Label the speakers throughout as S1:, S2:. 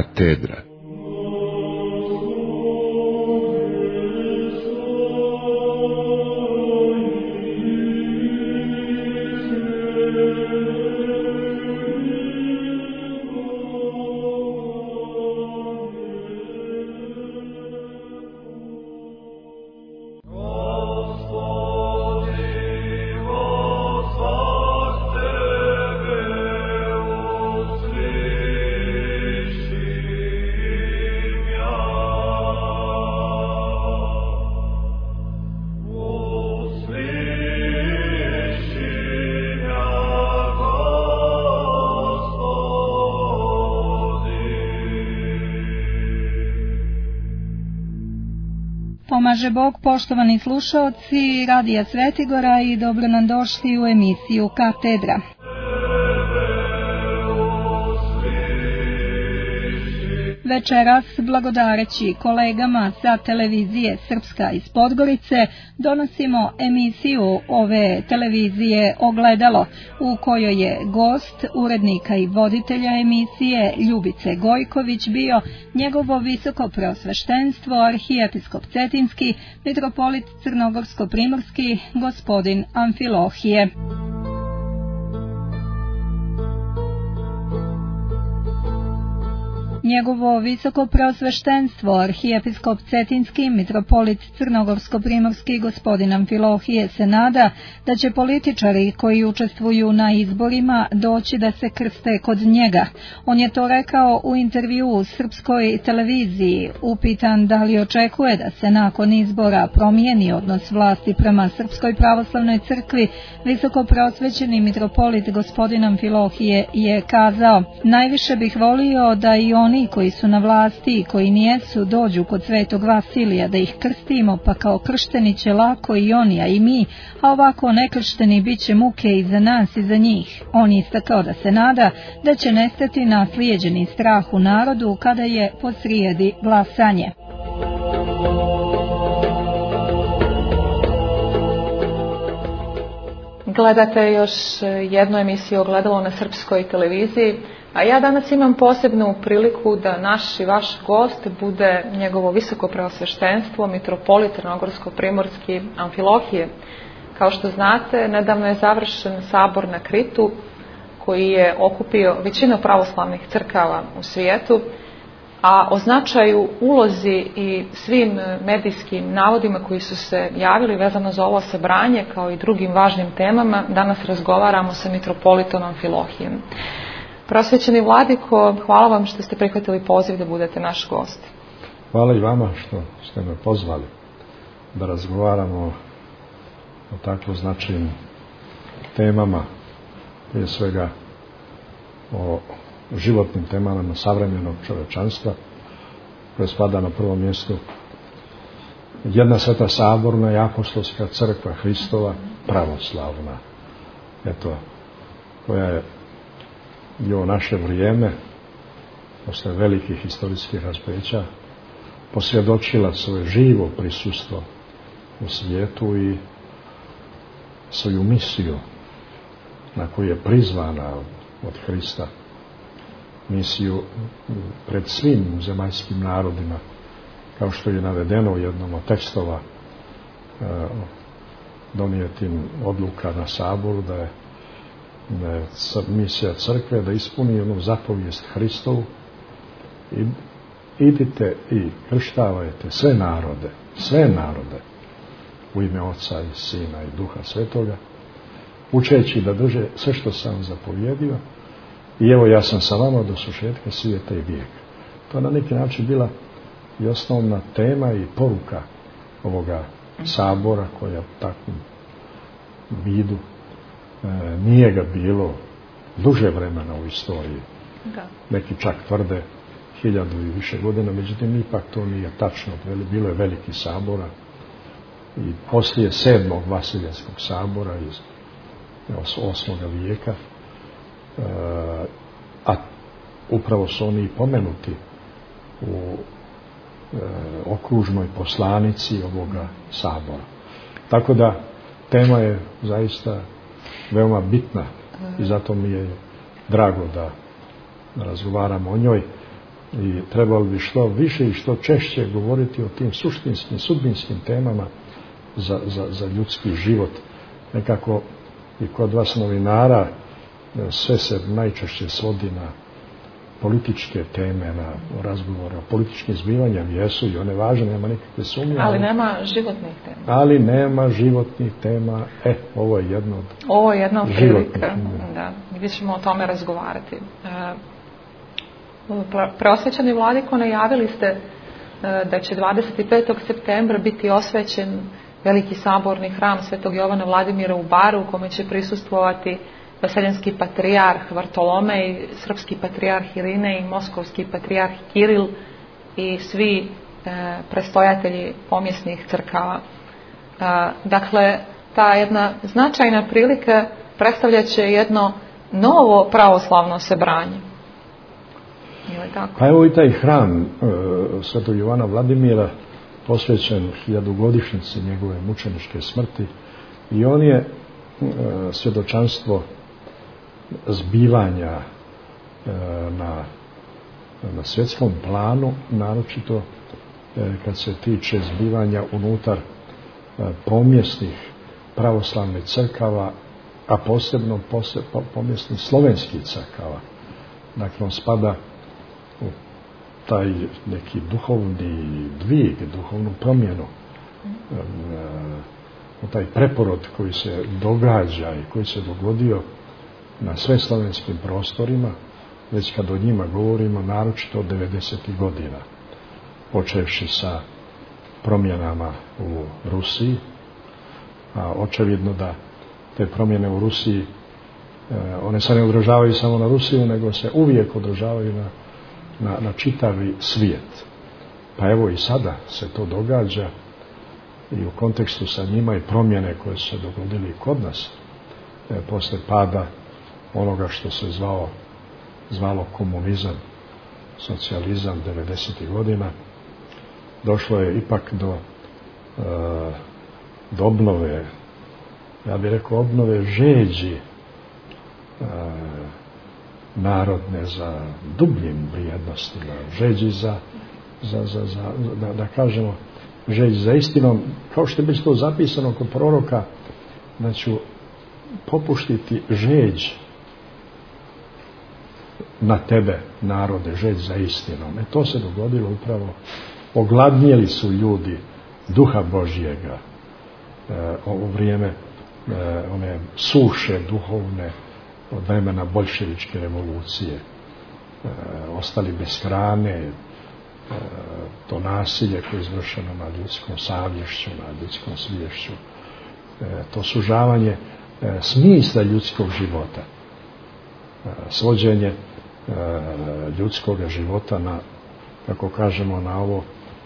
S1: Katedra.
S2: Pomaže Bog, poštovani slušaoci Radija Svetigora, i dobro nam došli u emisiju Katedra. Večeras, blagodareći kolegama sa televizije Srpska iz Podgorice, donosimo emisiju ove televizije Ogledalo, u kojoj je gost urednika i voditelja emisije Ljubice Gojković bio njegovo visoko preosveštenstvo arhijepiskop Cetinski, mitropolit Crnogorsko-primorski, gospodin Amfilohije. Njegovo visoko preosveštenstvo arhijepiskop Cetinski, mitropolit Crnogorsko-primorski, gospodin Amfilohije, se nada da će političari koji učestvuju na izborima doći da se krste kod njega. On je to rekao u intervjuu u srpskoj televiziji. Upitan da li očekuje da se nakon izbora promijeni odnos vlasti prema Srpskoj pravoslavnoj crkvi, visoko preosvećeni mitropolit gospodin Amfilohije je kazao: najviše bih volio da i oni koji su na vlasti i koji nijesu dođu kod Svetog Vasilija da ih krstimo, pa kao kršteni će lako i oni, a i mi, a ovako nekršteni bit će muke i za nas i za njih. On je istakao da se nada da će nestati naslijeđeni strah u narodu kada je posrijedi glasanje.
S3: Gledate još jednu emisiju Ogledalo na Srpskoj televiziji, a ja danas imam posebnu priliku da naš i vaš gost bude njegovo visoko preosveštenstvo, mitropolit Crnogorsko-primorski Amfilohije. Kao što znate, nedavno je završen sabor na Kritu koji je okupio većinu pravoslavnih crkava u svijetu, a o značaju, ulozi i svim medijskim navodima koji su se javili vezano za ovo sabranje, kao i drugim važnim temama, danas razgovaramo sa mitropolitom Amfilohijem. Prosvećeni vladiko, hvala vam što ste prihvatili poziv da budete naš gost.
S4: Hvala i vama što ste me pozvali da razgovaramo o tako značajnim temama, prije svega o životnim temama savremenog čovečanstva, koje spada na prvo mjesto jedna sveta saborna i apostolska crkva Hristova, pravoslavna, eto, koja je i u naše vrijeme, posle velikih historijskih raspeća, posvjedočila svoje živo prisustvo u svijetu i svoju misiju na koju je prizvana od Hrista, misiju pred svim zemaljskim narodima, kao što je navedeno u jednom od tekstova donijetim odluka na saboru, da je misija crkve da ispuni jednu zapovijest Hristovu: idite i krštavajte sve narode u ime Oca i Sina i Duha Svetoga, učeći da drže sve što sam vam zapovjedio, i evo ja sam sa vama do svršetka svijeta i vijeka. To je na neki način bila i osnovna tema i poruka ovoga sabora, koja u takvom vidu nije ga bilo duže vremena u istoriji. Da. Neki čak tvrde 1000 i više godina, međutim ipak to nije tačno. Bilo je veliki sabora i poslije 7. Vasiljanskog sabora iz 8. vijeka, a upravo su oni pomenuti u okružnoj poslanici ovoga sabora. Tako da tema je zaista veoma bitna i zato mi je drago da razgovaramo o njoj. i trebalo bi što više i što češće govoriti o tim suštinskim, sudbinskim temama za ljudski život. Nekako i kod vas novinara sve se najčešće svodi na političke teme, na razgovore o političkim zbivanjima, jesu i one važne, nema nikakve sumnje.
S3: Ali nema životnih tema.
S4: Ali nema životnih tema. Ovo je jedno od
S3: Ovo je jedna od prilika, da, gdje ćemo o tome razgovarati. Preosvećeni vladiko, najavili ste da će 25. septembra biti osvećen veliki saborni hram Svetog Jovana Vladimira u Baru, u kome će prisustvovati vaseljenski patrijarh Vartolomej, srpski patrijarh Irinej i moskovski patrijarh Kiril i svi prestojatelji pomjesnih crkava. Dakle, ta jedna značajna prilika predstavljat će jedno novo pravoslavno sebranje.
S4: Pa evo i taj hram Svetog Jovana Vladimira posvećen 1000-godišnjici njegove mučeničke smrti i on je svjedočanstvo zbivanja na svjetskom planu, naročito kad se tiče zbivanja unutar pomjesnih pravoslavnih crkava, a posebno pomjesnih slovenskih crkava. Dakle, on spada u taj neki duhovni dvig, duhovnu promjenu, u taj preporod koji se događa i koji se dogodio na sve slovenskim prostorima, već kad o njima govorimo, naročito od 90. godina, počevši sa promjenama u Rusiji, a očevidno da te promjene u Rusiji, one se ne odražavaju samo na Rusiju, nego se uvijek odražavaju na čitavi svijet. Pa evo i sada se to događa i u kontekstu sa njima i promjene koje su se dogodili i kod nas posle pada onoga što se zvalo komunizam, socijalizam 90. godina, došlo je ipak do obnove, ja bih rekao obnove žeđi narodne za dubljim vrijednostima, žeđi da kažemo žeđi za istinom, kao što je već to zapisano kod proroka, da ću popuštiti žeđ na tebe, narode, žeđ za istinom. To se dogodilo upravo, ogladnijeli su ljudi duha Božjega u vrijeme one suše duhovne od vremena boljševičke revolucije, ostali bez hrane, to nasilje koje je izvršeno nad ljudskom savješću, nad ljudskom sviješću, to sužavanje smisla ljudskog života, svođenje ljudskog života na, kako kažemo, na ovo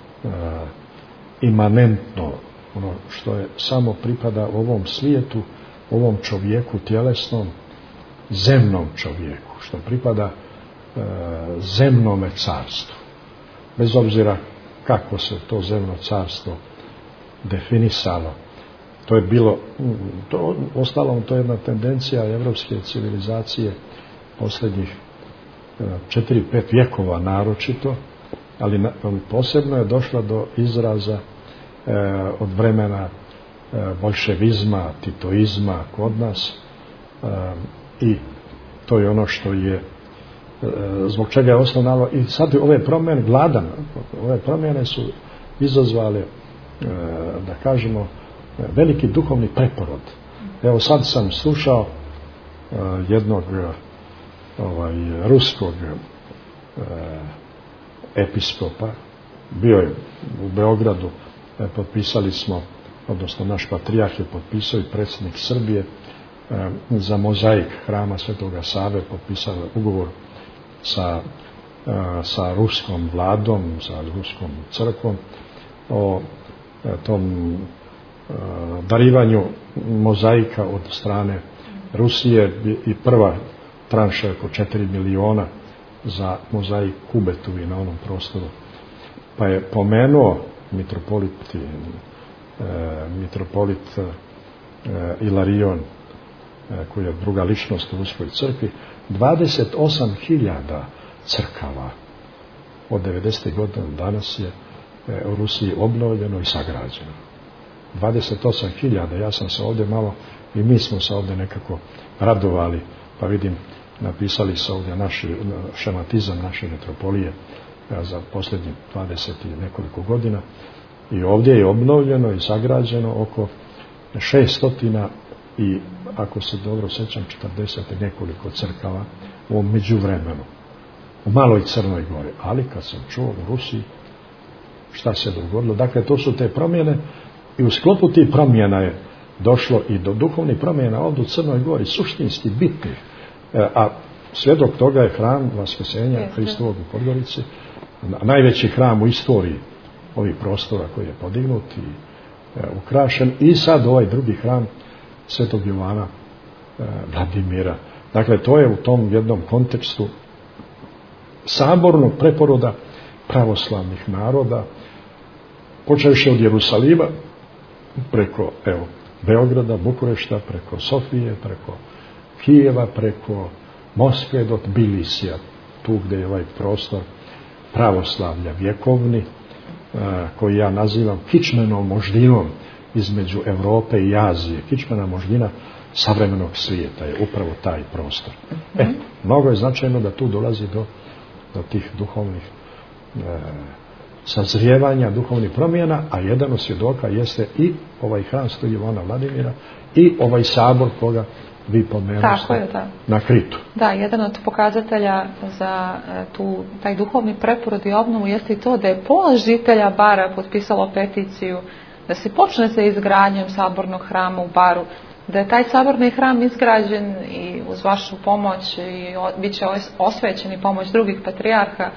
S4: imanentno, ono što je samo pripada ovom svijetu, ovom čovjeku tjelesnom, zemnom čovjeku, što pripada zemnome carstvu. Bez obzira kako se to zemno carstvo definisalo. To je bilo, ostalom, to je jedna tendencija evropske civilizacije posljednjih 4-5 vjekova naročito, ali posebno je došla do izraza od vremena boljševizma, titoizma kod nas, i to je ono što je zbog čega je osnovno. I sad ove promjene, ove promjene su izazvale, da kažemo, veliki duhovni preporod. Evo sad sam slušao jednog ruskog episkopa, bio je u Beogradu, potpisali smo, odnosno naš patrijarh je potpisao i predsjednik Srbije za mozaik hrama Svetoga Save, potpisao ugovor sa ruskom vladom, sa ruskom crkvom o tom darivanju mozaika od strane Rusije i prva tranša oko 4 miliona za mozaik Kubetovi na onom prostoru. Pa je pomenuo mitropolit Ilarion, koji je druga ličnost u ruskoj crkvi, 28.000 crkava od 90. godina danas je u Rusiji obnovljeno i sagrađeno. 28.000, ja sam se ovdje malo, i mi smo se ovdje nekako radovali, pa vidim, napisali se ovdje šematizam naše metropolije za posljednjih 20 i nekoliko godina, i ovdje je obnovljeno i sagrađeno oko 600 i, ako se dobro sjećam, 40 nekoliko crkava u ovom međuvremenu, u Maloj Crnoj Gori. Ali kad sam čuo u Rusiji šta se dogodilo, dakle to su te promjene, i u sklopu tih promjena je došlo i do duhovnih promjena ovdje u Crnoj Gori, suštinski bitnih, a svjedok toga je hram Vaskrsenja Hristovog u Podgorici, najveći hram u istoriji ovih prostora koji je podignut i ukrašen, i sad ovaj drugi hram Svetog Jovana Vladimira. Dakle, to je u tom jednom kontekstu sabornog preporoda pravoslavnih naroda, počevši od Jerusalima, preko Beograda, Bukurešta, preko Sofije, preko Kijeva, preko Moskve do Tbilisija, tu gdje je ovaj prostor pravoslavlja vjekovni, koji ja nazivam kičmenom moždinom između Europe i Azije. Kičmena moždina savremenog svijeta je upravo taj prostor. Mnogo je značajno da tu dolazi do tih duhovnih sazrijevanja, duhovnih promjena, a jedan od svjedoka jeste i ovaj hram Svetog Jovana Vladimira i ovaj sabor koga vi pomenuli na Kritu.
S3: Da, jedan od pokazatelja za taj duhovni preporod i obnovu jeste i to da je pola žitelja Bara potpisalo peticiju da se počne sa izgradnjom sabornog hrama u Baru, da je taj saborni hram izgrađen i uz vašu pomoć i bit će osvećen i pomoć drugih patrijarha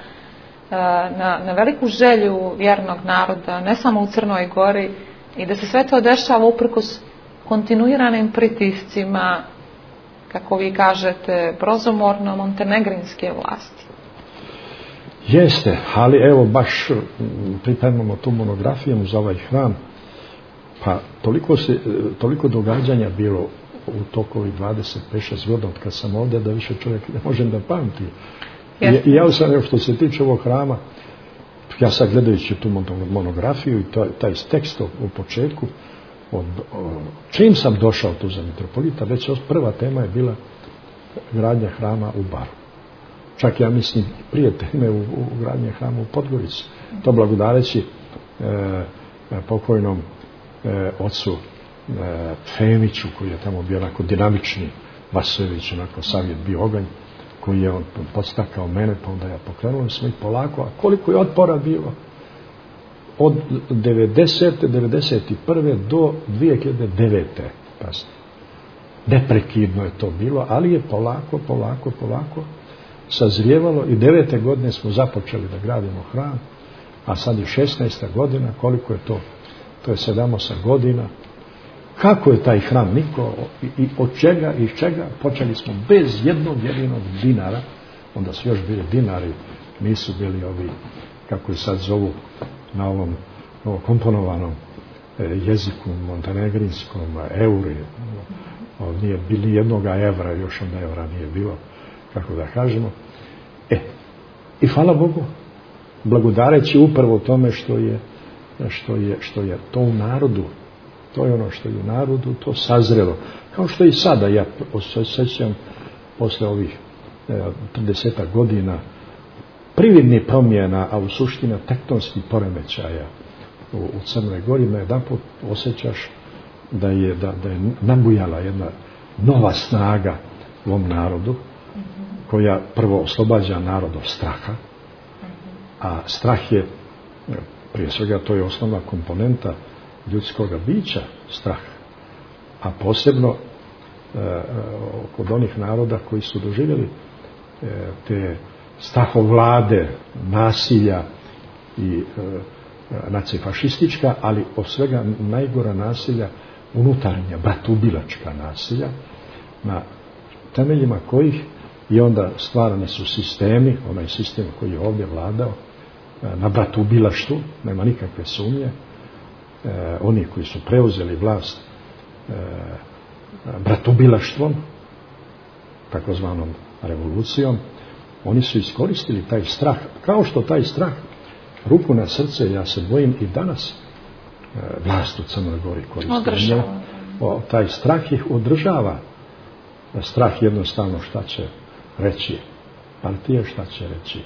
S3: na veliku želju vjernog naroda, ne samo u Crnoj Gori, i da se sve to dešava uprkos kontinuiranim pritiscima, kako vi kažete, brozomorno montenegrinske vlasti.
S4: Jeste, ali evo baš pripremamo tu monografiju za ovaj hram, pa toliko događanja bilo u toku ovih 25-6 godina od kad sam ovdje, da više čovjek ne može da pamti. I ja sam, što se tiče ovog hrama, ja sad gledajući tu monografiju i taj tekst u početku, čim sam došao tu za mitropolita, već prva tema je bila gradnja hrama u Baru. Čak ja mislim prije teme u gradnje hrama u Podgorici. To blagodareći pokojnom ocu Femiću, koji je tamo bio onako dinamični, Vasojević, onako savjet bio oganj, koji je on podstakao mene, pa onda ja pokrenuo smo i polako, a koliko je otpora bilo od 91. do 2009. Pazite. Neprekidno je to bilo, ali je polako sazrijevalo, i 9. godine smo započeli da gradimo hram, a sad je 16. godina, koliko je to? To je 7-8 godina. Kako je taj hram niko i od čega i iz čega? Počeli smo bez jednog jedinog dinara, onda su još bili dinari, nisu bili ovi, kako je sad zovu na ovom komponovanom jeziku montenegrinskom, euri, nije bilo jednoga evra, još onda evra nije bilo, kako da kažemo. I hvala Bogu, blagodareći upravo tome što je to u narodu, to je ono što je u narodu to sazrelo. Kao što i sada, ja osjećam posle ovih 30 godina prividnih promjena, a u suštini tektonskih poremećaja u Crnoj Gori, na jedan put osjećaš da je nabujala jedna nova snaga u ovom narodu, koja prvo oslobađa narod od straha, a strah je, prije svega, to je osnovna komponenta ljudskog bića, strah, a posebno kod onih naroda koji su doživjeli te strahovlade, nasilja i nacifašistička, ali od svega najgora nasilja unutarnja, bratoubilačka nasilja, na temeljima kojih i onda stvarani su sistemi, onaj sistem koji je ovdje vladao, na bratoubilaštvu, nema nikakve sumnje. Oni koji su preuzeli vlast bratoubilaštvom, takozvanom revolucijom, Oni su iskoristili taj strah, kao što taj strah, ruku na srce, ja se bojim i danas vlast u Crnoj Gori koristi. Taj strah ih održava. Strah jednostavno šta će reći partije, šta će reći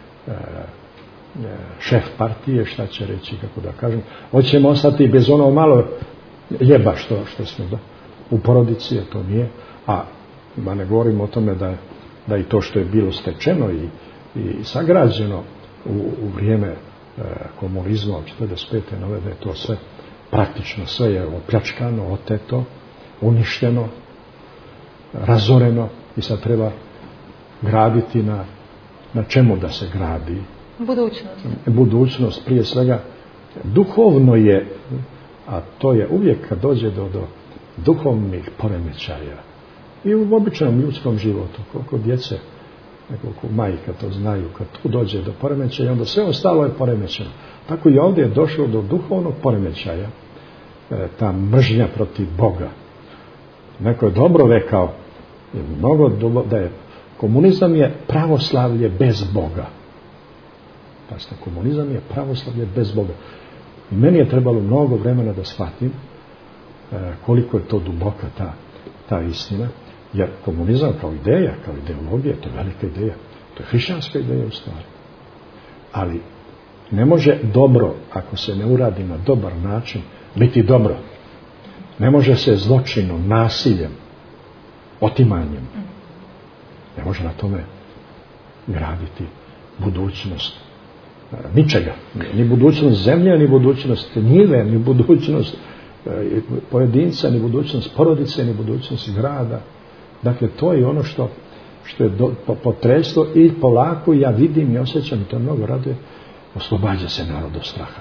S4: šef partije, šta će reći, kako da kažem, hoćemo ostati bez ono malo jeba što smo u porodici, to nije, a da ne govorimo o tome da i to što je bilo stečeno i sagrađeno u vrijeme komunizma od 45. nove, da je to sve, praktično sve je opljačkano, oteto, uništeno, razoreno i sad treba graditi na čemu da se gradi. Budućnost prije svega duhovno je, a to je uvijek kad dođe do duhovnih poremećaja i u običnom ljudskom životu, koliko djece, nekoliko majka to znaju, kad tu dođe do poremećaja, onda sve ostalo je poremećeno. Tako i ovdje je došlo do duhovnog poremećaja, ta mržnja protiv Boga. Neko je dobro rekao, da je komunizam je pravoslavlje bez Boga. Pazite, komunizam je pravoslavlje bez Boga. I meni je trebalo mnogo vremena da shvatim koliko je to duboka ta istina, jer komunizam kao ideja, kao ideologija, to je velika ideja, to je hrišćanska ideja u stvari. Ali ne može dobro, ako se ne uradi na dobar način, biti dobro. Ne može se zločinom, nasiljem, otimanjem. Ne može na tome graditi budućnost ničega. Ni budućnost zemlje, ni budućnost njive, ni budućnost pojedinca, ni budućnost porodice, ni budućnost grada. Dakle, to je ono što je potreslo i polako ja vidim i osjećam, i to mnogo raduje, oslobađa se narod od straha.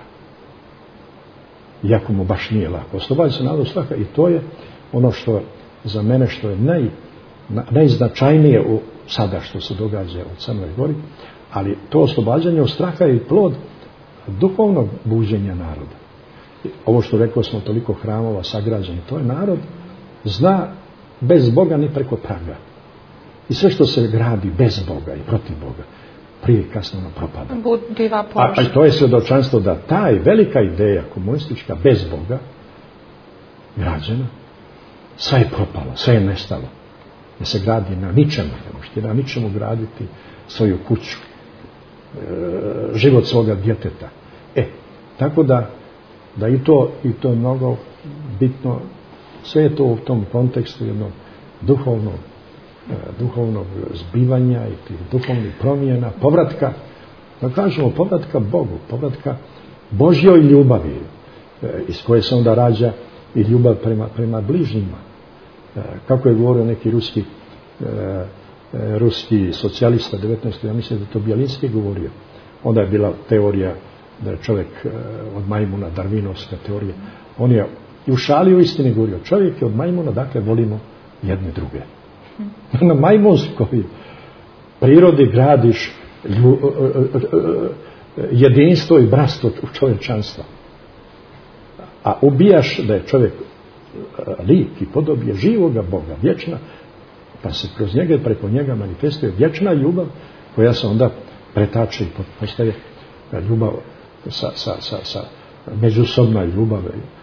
S4: Iako mu baš nije lako. Oslobađa se narod od straha i to je ono što za mene što je najznačajnije u sada što se događa u Crnoj Gori, ali to oslobađanje od straha je plod duhovnog buđenja naroda. Ovo što rekao smo, toliko hramova sagrađeni, to je narod zna bez Boga ni preko praga. I sve što se gradi bez Boga i protiv Boga, prije i kasno ono propada. A to je svjedočanstvo da taj velika ideja komunistička bez Boga građena, sve je propalo, sve je nestalo. Da se gradi na ničemu, ne možete na ničemu graditi svoju kuću, život svoga djeteta. Tako da i to je mnogo bitno, sve je to u tom kontekstu jednog duhovnog zbivanja i tih duhovnih promjena, povratka, da kažemo povratka Bogu, povratka Božjoj ljubavi, iz koje se onda rađa i ljubav prema bližnjima. Kako je govorio neki ruski socijalista 19. ja mislim da je to Bjelinski govorio. Onda je bila teorija da je čovjek od majmuna, darvinovska teorija. On je i u šali u istini govorio, čovjek je od majmuna, dakle volimo jedne druge. Na majmunskoj prirodi gradiš jedinstvo i bratstvo u čovječanstva. A ubijaš da je čovjek lik i podobje živoga Boga, vječna, pa se kroz njega i preko njega manifestuje vječna ljubav koja se onda pretače i postaje ljubav sa međusobna ljubav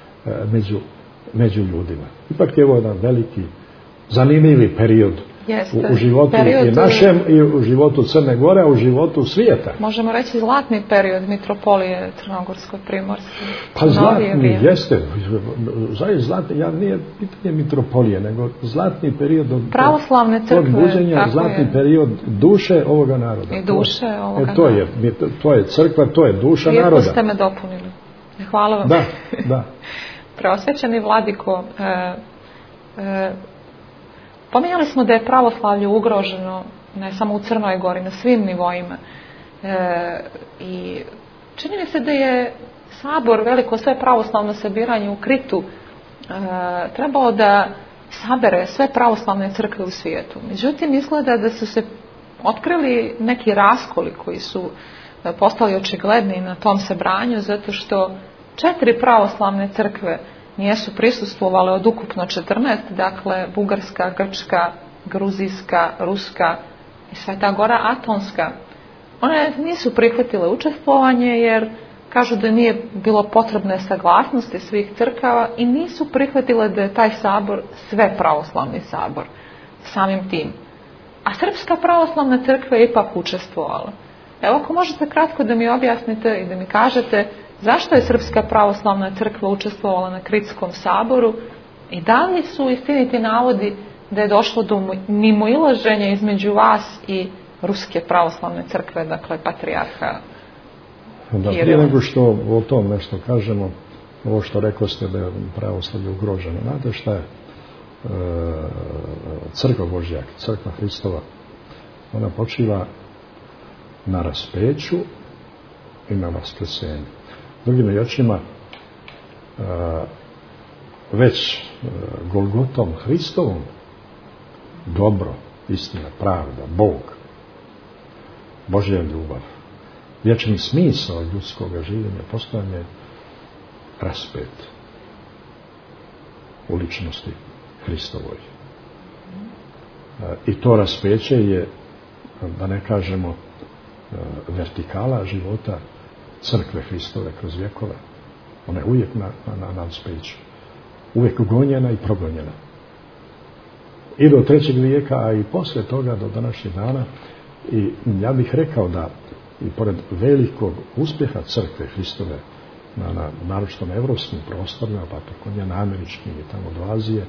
S4: među ljudima. Ipak je ovo jedan veliki, zanimljivi period u životu i našem i u životu Crne Gore, a u životu svijeta.
S3: Možemo reći zlatni period mitropolije Crnogorsko-primorske.
S4: Pa zlatni jeste, zlatni, nije pitanje mitropolije, nego zlatni period od
S3: pravoslavne crkve,
S4: buđenja, zlatni period duše ovoga naroda.
S3: I duše ovoga naroda.
S4: To je crkva, to je duša naroda.
S3: Lijepo ste me dopunili. Hvala vam.
S4: Da.
S3: Preosvećeni vladiko, pominjali smo da je pravoslavlje ugroženo ne samo u Crnoj Gori, na svim nivoima. I čini mi se da je sabor, veliko sve pravoslavno sabiranje u Kritu, trebao da sabere sve pravoslavne crkve u svijetu. Međutim, izgleda da su se otkrili neki raskoli koji su postali očigledni na tom sabranju, zato što 4 pravoslavne crkve nijesu prisustvovale od ukupno 14, dakle Bugarska, Grčka, Gruzijska, Ruska i Sveta Gora Atonska, one nisu prihvatile učestvovanje jer kažu da nije bilo potrebne saglasnosti svih crkava i nisu prihvatile da je taj sabor sve pravoslavni sabor samim tim. A Srpska pravoslavna crkva je ipak učestvovala. Evo, ako možete kratko da mi objasnite i da mi kažete zašto je Srpska pravoslavna crkva učestvovala na Kritskom saboru i da li su istiniti navodi da je došlo do mimoilaženja između vas i Ruske pravoslavne crkve, dakle patrijarha
S4: Kirila? Prije nego što o tom nešto kažemo, ovo što rekao ste da je pravoslavlje ugroženo, znate šta je crkva Božja, crkva Hristova, ona počiva na raspeću i na vaskrsenju. Drugim riječima, već Golgotom Hristovom dobro, istina, pravda, Bog, Božja ljubav, vječni smisao ljudskog življenja postojanja je raspet u ličnosti Hristovoj. I to raspeće je, da ne kažemo, vertikala života crkve Hristove kroz vjekove. Ona je uvijek na raspeću. Uvijek gonjena i progonjena. I do 3. vijeka, a i poslije toga do današnjeg dana. I ja bih rekao da i pored velikog uspjeha crkve Hristove naročito na evropskim prostorima, pa također na američkim i tamo do Azije,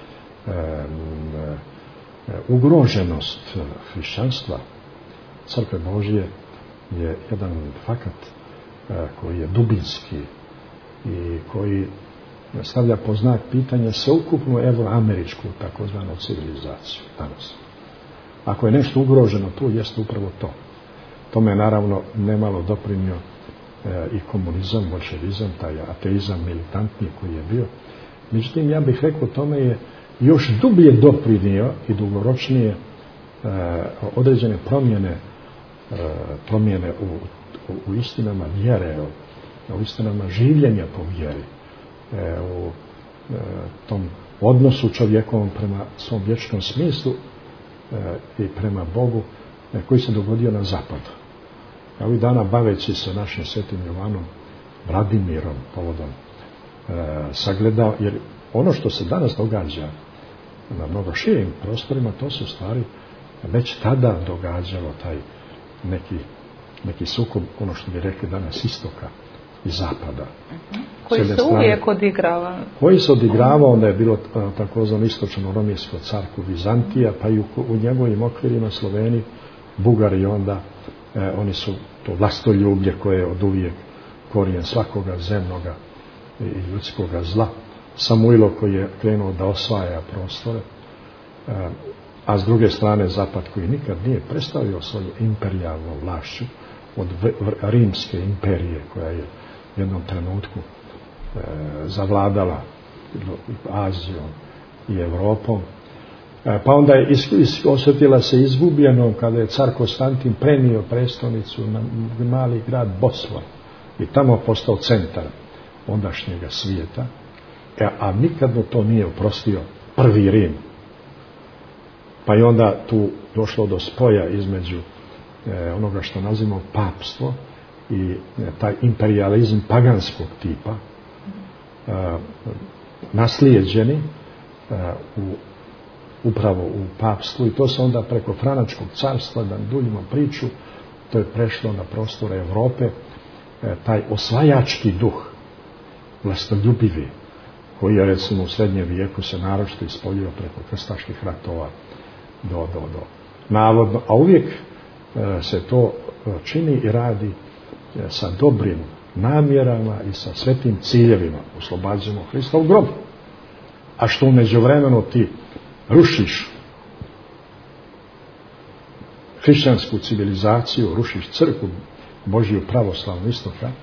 S4: ugroženost hrišćanstva crkve Božje je jedan fakat koji je dubinski i koji stavlja pod znak pitanja sveukupnu evroameričku takozvanu civilizaciju danas. Ako je nešto ugroženo tu, jeste upravo to. Tome je naravno nemalo doprinio i komunizam, bolševizam, taj ateizam militantni koji je bio. Međutim, ja bih rekao, tome je još dublje doprinio i dugoročnije određene promjene u istinama vjere, u istinama življenja po vjeri, u tom odnosu čovjekovom prema svom vječnom smislu i prema Bogu koji se dogodio na zapadu. Ja ovih dana, baveći se našim svetim Jovanom Vladimirom povodom, sagledao, jer ono što se danas događa na mnogo širim prostorima, to se u stvari već tada događalo, taj neki sukob, ono što bi rekli danas, istoka i zapada.
S3: Koji se uvijek odigrava.
S4: Koji se odigravao, onda je bilo takozvano istočno romijsko carstvo Vizantija, pa i u njegovim okvirima Sloveni, Bugari, onda oni su to vlastoljublje koje je od uvijek korijen svakoga zemnoga i ljudskoga zla. Samuilo koji je krenuo da osvaja prostore, a s druge strane Zapad koji nikad nije predstavio svoju imperijalnu vlašću od rimske imperije koja je u jednom trenutku zavladala Azijom i Europom. Pa onda je osjetila se izgubljenom kada je car Konstantin prenio prestolnicu na mali grad Bosfor i tamo postao centar ondašnjega svijeta, a nikad mu to nije oprostio prvi Rim. Pa je onda tu došlo do spoja između onoga što nazivamo papstvo i taj imperializam paganskog tipa, naslijeđeni upravo u papstvu, i to se onda preko Franačkog carstva, da duljimo priču, to je prešlo na prostore Europe, taj osvajački duh, vlastoljubivi, koji je recimo u srednjem vijeku se naročito ispoljio preko krstaških ratova do navodno, a uvijek se to čini i radi sa dobrim namjerama i sa svetim ciljevima. Oslobađamo Hrista u grobu. A što u međuvremenu ti rušiš hrišćansku civilizaciju, rušiš crkvu Božju pravoslavnu istoka,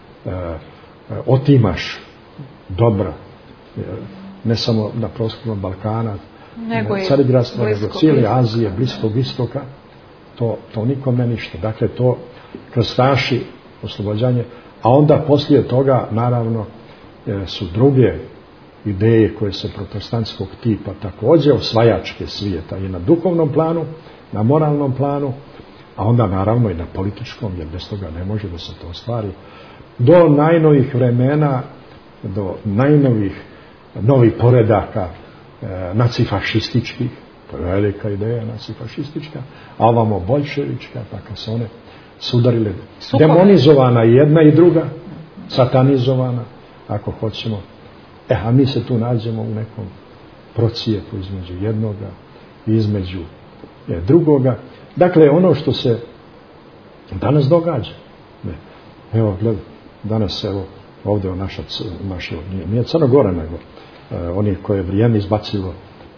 S4: otimaš dobra, ne samo na prostoru Balkana, Carigradstva, nego cijele Azije, Bliskog istoka, to nikome ništa. Dakle, to krstaši, oslobođanje, a onda poslije toga, naravno, su druge ideje koje se protestantskog tipa također osvajačke svijeta i na duhovnom planu, na moralnom planu, a onda naravno i na političkom, jer bez toga ne može da se to ostvari, do najnovih vremena, do novih poredaka nacifašističkih, to je velika ideja nacifašistička, a ovamo boljševička, pa kad se one sudarile, demonizovana jedna i druga, satanizovana, ako hoćemo. A mi se tu nađemo u nekom procijepu između jednoga i između drugoga. Dakle, ono što se danas događa. Evo, gledaj, danas evo ovdje naša nije Crna Gora, nego oni koje je vrijeme izbacilo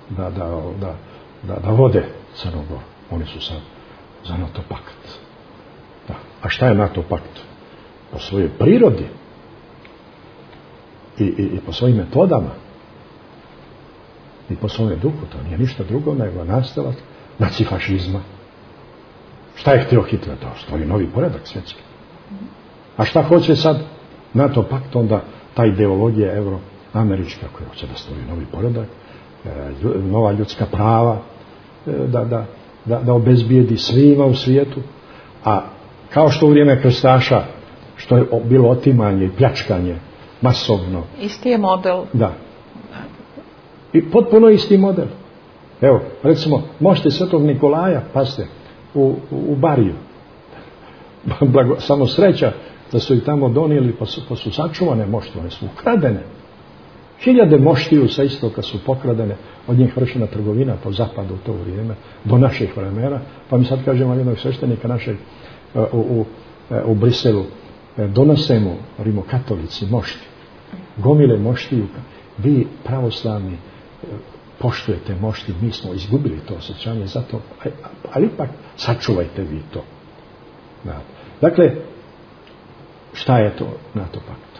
S4: da vode Crnu Goru. Oni su sad za NATO pakt. Da. A šta je NATO pakt? Po svojoj prirodi i po svojim metodama i po svome duhu. To nije ništa drugo nego nastavak nacifašizma. Šta je htio Hitler? Da stvori novi poredak svjetski. A šta hoće sad NATO pakt? Onda ta ideologija euroamerička koja hoće da stvori novi poredak, nova ljudska prava, da obezbijedi svima u svijetu. A kao što u vrijeme krstaša, što je bilo otimanje i pljačkanje masovno.
S3: Isti je model.
S4: Da. I potpuno isti model. Evo, recimo, možete Svetog Nikolaja, pazite, u Bariju. Samo sreća da su ih tamo donijeli, pa su sačuvane mošte, one su ukradene. 1000 moštiju sa istoka su pokradene, od njih vršena trgovina po zapadu u to vrijeme, do naših vremena. Pa mi sad kažemo jednog sveštenika našeg u Briselu, donosemo rimokatolici mošti, gomile moštiju, vi pravoslavni poštujete mošti, mi smo izgubili to osjećanje, zato, ali ipak sačuvajte vi to. Da. Dakle, šta je to NATO pakt?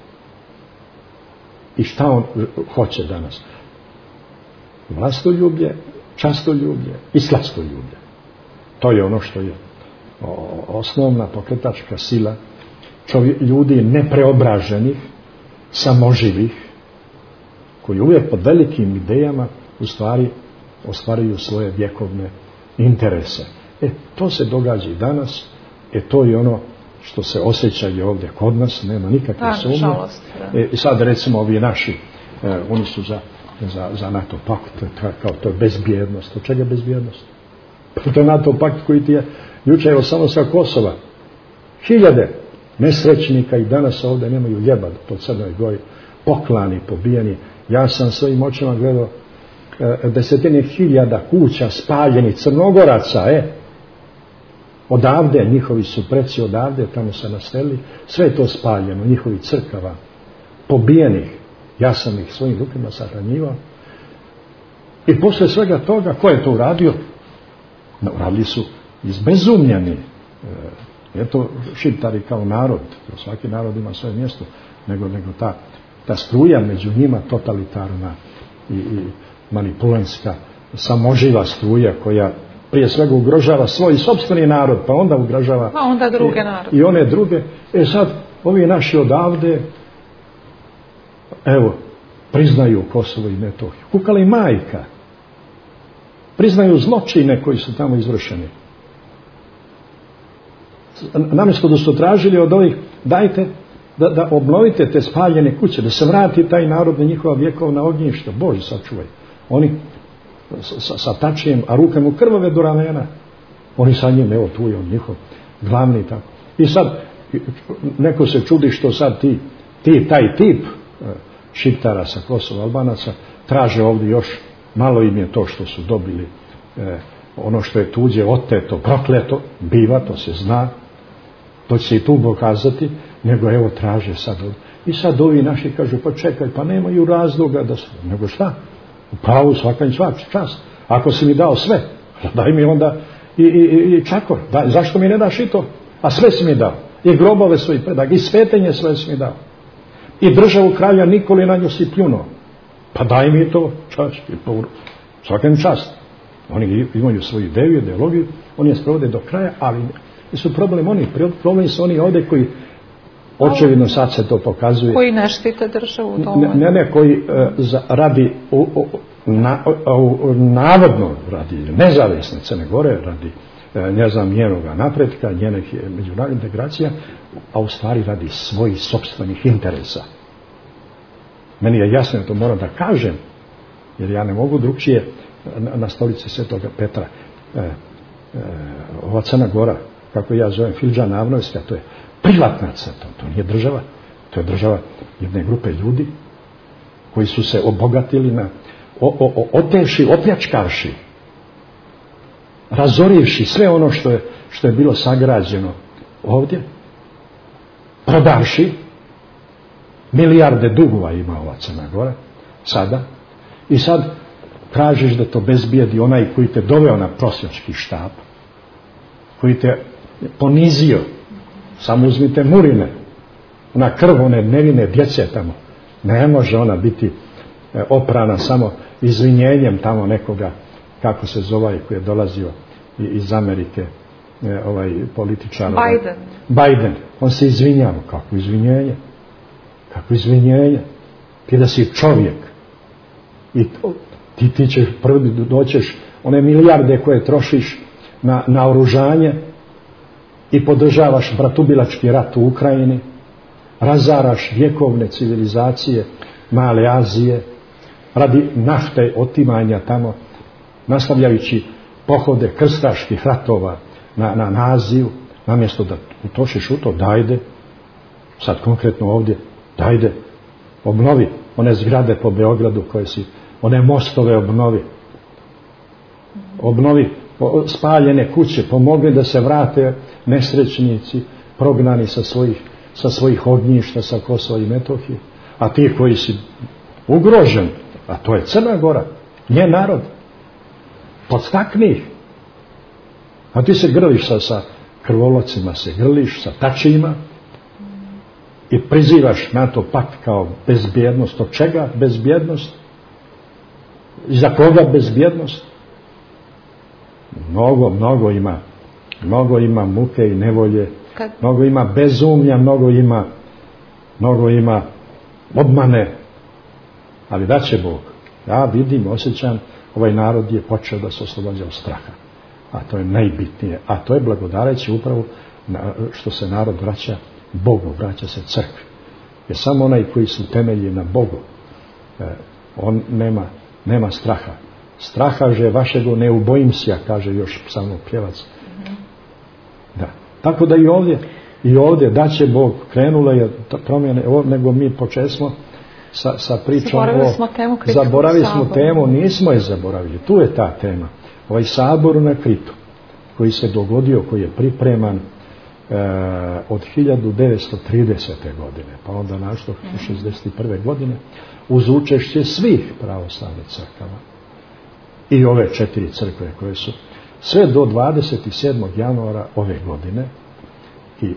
S4: I šta on hoće danas? Vlastoljublje, častoljublje i slastoljublje. To je ono što je osnovna pokretačka sila ljudi nepreobraženih, samoživih, koji uvijek pod velikim idejama u stvari ostvaruju svoje vjekovne interese. To se događa i danas, to je ono što se osjeća i ovdje kod nas, nema nikakve sumnje. I sad recimo ovi naši, oni su za NATO pakt, kao to je bezbjednost. Od čega bezbjednost? To je NATO pakt koji ti je jučer, evo samo sa Kosova, 1000 nesrećnika i danas ovdje nemaju ljeba po Crnoj Gori, poklani, pobijeni. Ja sam svojim očima gledao desetine hiljada kuća spaljenih Crnogoraca, odavde, njihovi su preci odavde, tamo se naselili, sve je to spaljeno, njihovi crkava, pobijenih. Ja sam ih svojim rukama sahranjivao. I posle svega toga, ko je to uradio? Uradili su izbezumljeni. Je to Šiptari kao narod, svaki narod ima svoje mjesto, nego ta struja među njima totalitarna i manipulantska, samoživa struja koja prije svega ugrožava svoj sopstveni narod, pa onda ugrožava
S3: onda druge narode.
S4: I one druge. Sad, ovi naši odavde, evo, priznaju Kosovo i Metohiju. Kukala i majka. Priznaju zločine koji su tamo izvršeni. Namjesto da su tražili od ovih, dajte da obnovite te spaljene kuće, da se vrati taj narod na njihova vjekovna ognjišta. Bože, sačuvaj. Oni sa tačijem, a rukama u krvave do ramena. Oni sa njim, evo tu je on njihov glavni tako. I sad, neko se čudi što sad taj tip Šiptara sa Kosova, Albanaca, traže ovdje još, malo im je to što su dobili, ono što je tuđe, oteto, prokleto, biva, to se zna, to će se i tu pokazati, nego evo traže sad ovdje. I sad ovi naši kažu, pa čekaj, pa nemaju razloga da se, nego šta? U pravu svaka im svak čast. Ako si mi dao sve, daj mi onda i čakor. Zašto mi ne daš i to? A sve si mi dao. I grobove svoj predak, i svetenje sve si mi dao. I državu kralja Nikoli na nju si pljunuo. Pa daj mi to čast. Svaka im čast. Oni imaju svoju ideju, ideologiju, oni je sprovode do kraja, ali su problem oni su oni ovdje koji Očevidno sad se to pokazuje.
S3: Koji ne štite državu dovoljno.
S4: Ne, koji radi navodno radi nezavisne Crne Gore, radi njenoga napretka, njenih međunarodnih integracija, a u stvari radi svojih sopstvenih interesa. Meni je jasno, to moram da kažem, jer ja ne mogu drugčije na stolici Svetoga Petra. Ova Crna Gora, kako ja zovem Filđana Avnojska, to je privatna crta, to nije država, to je država jedne grupe ljudi koji su se obogatili otevši, opljačkavši, razorivši sve ono što je bilo sagrađeno ovdje, prodavši, milijarde dugova ima ova Crna Gora sada, i sad tražiš da to bezbijedi onaj koji te doveo na prosjački štap, koji te ponizio. Samo uzmite Murine, na krv one nevine djece tamo. Ne može ona biti oprana samo izvinjenjem tamo nekoga, kako se zove, koji je dolazio iz Amerike, ovaj političar Biden. On se izvinjava. Kako izvinjenje? Ti da si čovjek i ti ćeš prvi doćeš one milijarde koje trošiš na oružanje i podržavaš bratubilački rat u Ukrajini, razaraš vjekovne civilizacije Male Azije radi nafte, otimanja tamo, nastavljajući pohode krstaških ratova na Aziju, namjesto da utošiš u to, dajde, sad konkretno ovdje, dajde, obnovi one zgrade po Beogradu koje si, one mostove obnovi spaljene kuće, pomogli da se vrate nesrećnici, prognani sa svojih ognjišta, sa Kosova i Metohije, a ti koji si ugrožen, a to je Crna Gora, njen narod, podstakni ih, a ti se grliš sa krvolocima, se grliš sa tačima i prizivaš NATO pakt kao bezbjednost. Od čega bezbjednost? I za koga bezbjednost? Mnogo ima muke i nevolje, mnogo ima bezumlja, mnogo ima obmane, ali da će Bog. Ja vidim, osjećam, ovaj narod je počeo da se oslobađa od straha, a to je najbitnije, a to je blagodareći upravo što se narod vraća Bogu, vraća se crkvi, jer samo onaj koji su temelji na Bogu, on nema straha že vašego ne ubojim se, kaže još psalmopjevac. Da. Tako da i ovdje da će Bog, krenula je promjene, nego mi počesmo sa pričom zaboravili smo temu, nismo je zaboravili, tu je ta tema. Ovaj sabor na Kritu koji se dogodio, koji je pripreman od 1930. godine, pa onda našto 1961. godine, uz učešće svih pravoslavnih crkava i ove 4 crkve koje su sve do 27. januara ove godine, i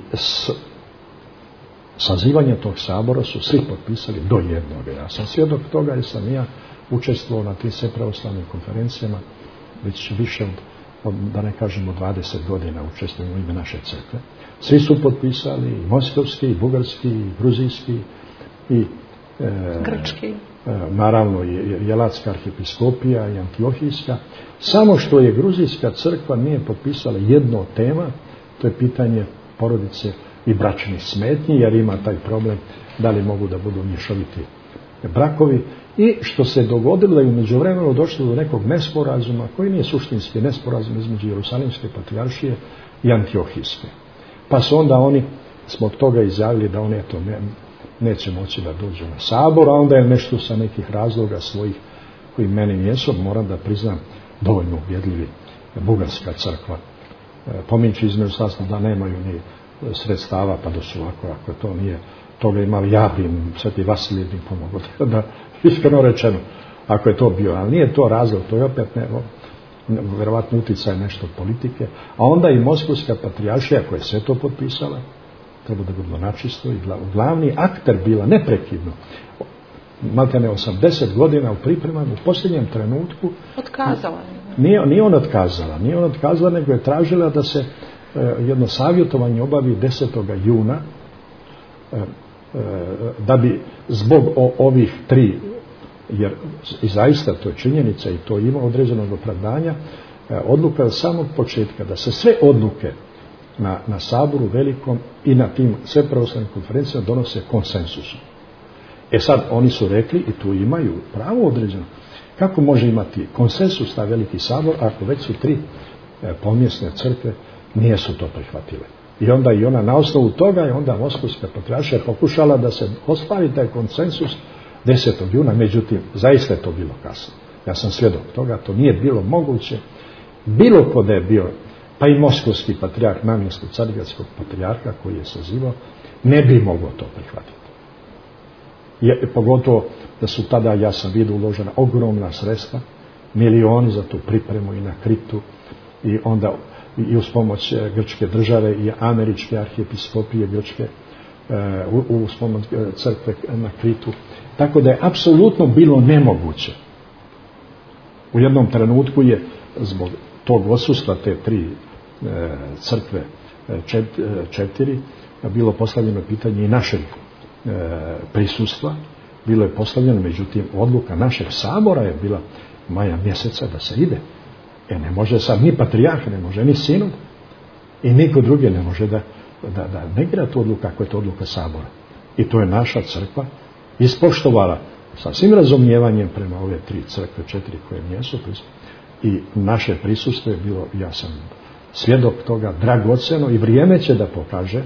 S4: sazivanje tog sabora su svi potpisali do jednoga. Ja sam svjedok toga jer sam ja učestvovao na tim sve pravoslavnim konferencijama već više od da ne kažemo 20 godina učestvujem u ime naše crkve. Svi su potpisali, i moskovski, i bugarski, i gruzijski, i
S3: grčki.
S4: Naravno i Jelatska arhipiskopija i Antiohijska. Samo što je gruzijska crkva nije potpisala jedno od tema, to je pitanje porodice i bračnih smetnji, jer ima taj problem da li mogu da budu mješoviti brakovi, i što se dogodilo da je u međuvremenu došlo do nekog nesporazuma koji nije suštinski nesporazum između Jerusalimske patrijaršije i Antiohijske. Pa su onda oni zbog toga izjavili da oni neće moći da dođu na sabor, a onda je nešto sa nekih razloga svojih koji meni nijesu, moram da priznam, dovoljno uvjedljivi. Bugarska crkva pominči između sasno da nemaju ni sredstava, pa da su ako to nije toga imali, ja bi im, Sveti Vasilij bi pomogao, da iskreno rečeno, ako je to bio, ali nije to razlog, to je opet vjerovatno utjecaj nešto politike, a onda i Moskovska patrijaršija koja je sve to potpisala, treba da bilo načisto, i glavni akter bila neprekidno, maltene 80 godina u pripremama, u posljednjem trenutku
S3: otkazala.
S4: Nije on otkazala, nego je tražila da se jedno savjetovanje obavi 10. juna da bi zbog ovih tri, jer i zaista to je činjenica i to ima određenog opravdanja, odluka je od samog početka da se sve odluke na Saboru velikom i na tim sve pravoslavnim konferencijama donose konsensusom. Sad oni su rekli, i tu imaju pravo određeno, kako može imati konsensus ta veliki Sabor ako već su tri pomjesne crkve nisu to prihvatile. I onda i ona na osnovu toga je onda Moskovska patrijaršija pokušala da se ostvari taj konsensus 10. juna, međutim zaista je to bilo kasno. Ja sam svjedok toga, to nije bilo moguće. Bilo ko da je bio, pa i Moskovski patrijarh namjenskog carigradskog patrijarha koji je sazivao, ne bi mogao to prihvatiti. Pogotovo da su tada, ja sam vidio, uložena ogromna sredstva, milioni za tu pripremu i na Kritu, i onda i uz pomoć grčke države i američke arhijepiskopije grčke, uz pomoć crkve na Kritu. Tako da je apsolutno bilo nemoguće. U jednom trenutku je zbog tog odsustva te tri crkve, četiri, bilo postavljeno pitanje i našeg prisustva. Bilo je postavljeno, međutim, odluka našeg Sabora je bila maja mjeseca da se ide. Ne može sad ni patrijarh, ne može ni sinod i niko drugi ne može da negira tu odluku ako je to odluka Sabora. I to je naša crkva ispoštovala sa svim razumijevanjem prema ove tri crkve, četiri koje nijesu i naše prisustvo je bilo, ja sam svjedok toga, dragocjeno i vrijeme će da pokaže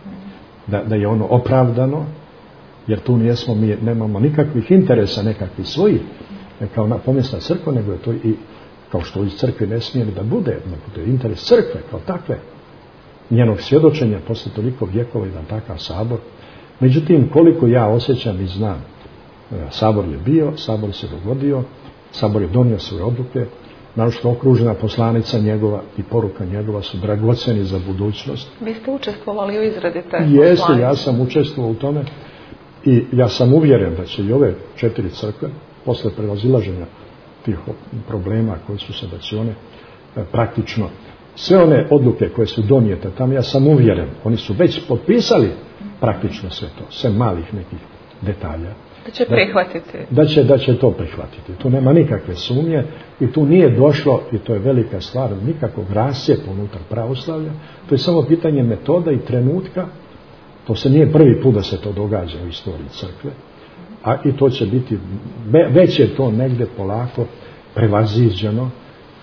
S4: da je ono opravdano, jer tu nijesmo, mi nemamo nikakvih interesa, nekakvih svojih kao pomjesna crkva, nego je to i kao što iz crkve ne smije da bude interes crkve kao takve, njenog svjedočenja posle toliko vjekova i da takav Sabor. Međutim, koliko ja osjećam i znam, Sabor je bio, Sabor se dogodio, Sabor je donio svoje odluke, naročito okružena poslanica njegova i poruka njegova su dragocjeni za budućnost.
S3: Vi ste učestvovali u izradi te poslanice?
S4: Jeste, ja sam učestvovao u tome i ja sam uvjeren da će i ove četiri crkve, posle prevazilaženja tih problema koji su se, da će one praktično sve one odluke koje su donijete tamo, ja sam uvjeren, oni su već potpisali praktično sve to, sve malih nekih detalja.
S3: Da će prihvatiti.
S4: Da će to prihvatiti. Tu nema nikakve sumnje i tu nije došlo, i to je velika stvar, nikakvog rascijepa unutar pravoslavlja. To je samo pitanje metoda i trenutka. To se nije prvi put da se to događa u istoriji crkve. A i to će biti, već je to negdje polako prevaziđeno.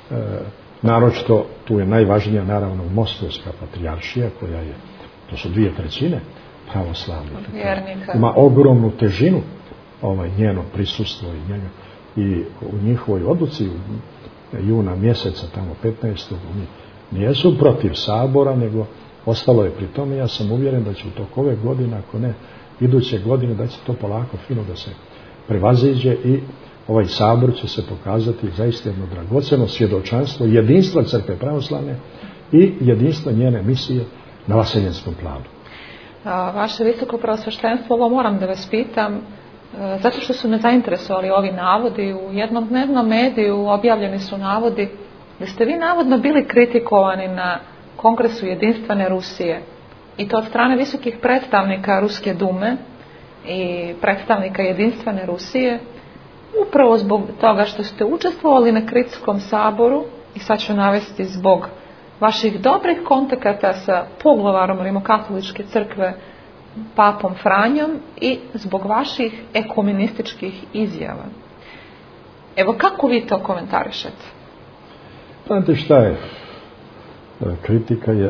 S4: Naročito, tu je najvažnija naravno Moskovska patrijaršija, koja je, to su 2/3 pravoslavnih. Ima ogromnu težinu njeno prisustvo i u njihovoj odluci juna mjeseca, tamo 15. oni nijesu protiv Sabora, nego ostalo je pri tome. Ja sam uvjeren da će u toku ove godine, ako ne iduće godine, da će to polako fino da se prevaziđe i ovaj Sabor će se pokazati zaista jedno dragocjeno svjedočanstvo jedinstva crkve pravoslavne i jedinstva njene misije na vaseljenskom planu.
S3: Vaše visoko preosveštenstvo, ovo moram da vas pitam, zato što su me zainteresovali ovi navodi. U jednom dnevnom mediju objavljeni su navodi da ste vi navodno bili kritikovani na Kongresu jedinstvene Rusije, i to od strane visokih predstavnika Ruske dume i predstavnika jedinstvene Rusije, upravo zbog toga što ste učestvovali na Kritskom saboru, i sad ću navesti zbog vaših dobrih kontakata sa poglavarom Rimokatoličke crkve, papom Franjom, i zbog vaših ekumenističkih izjava. Evo, kako vi to komentarišete?
S4: Znate šta je? Kritika je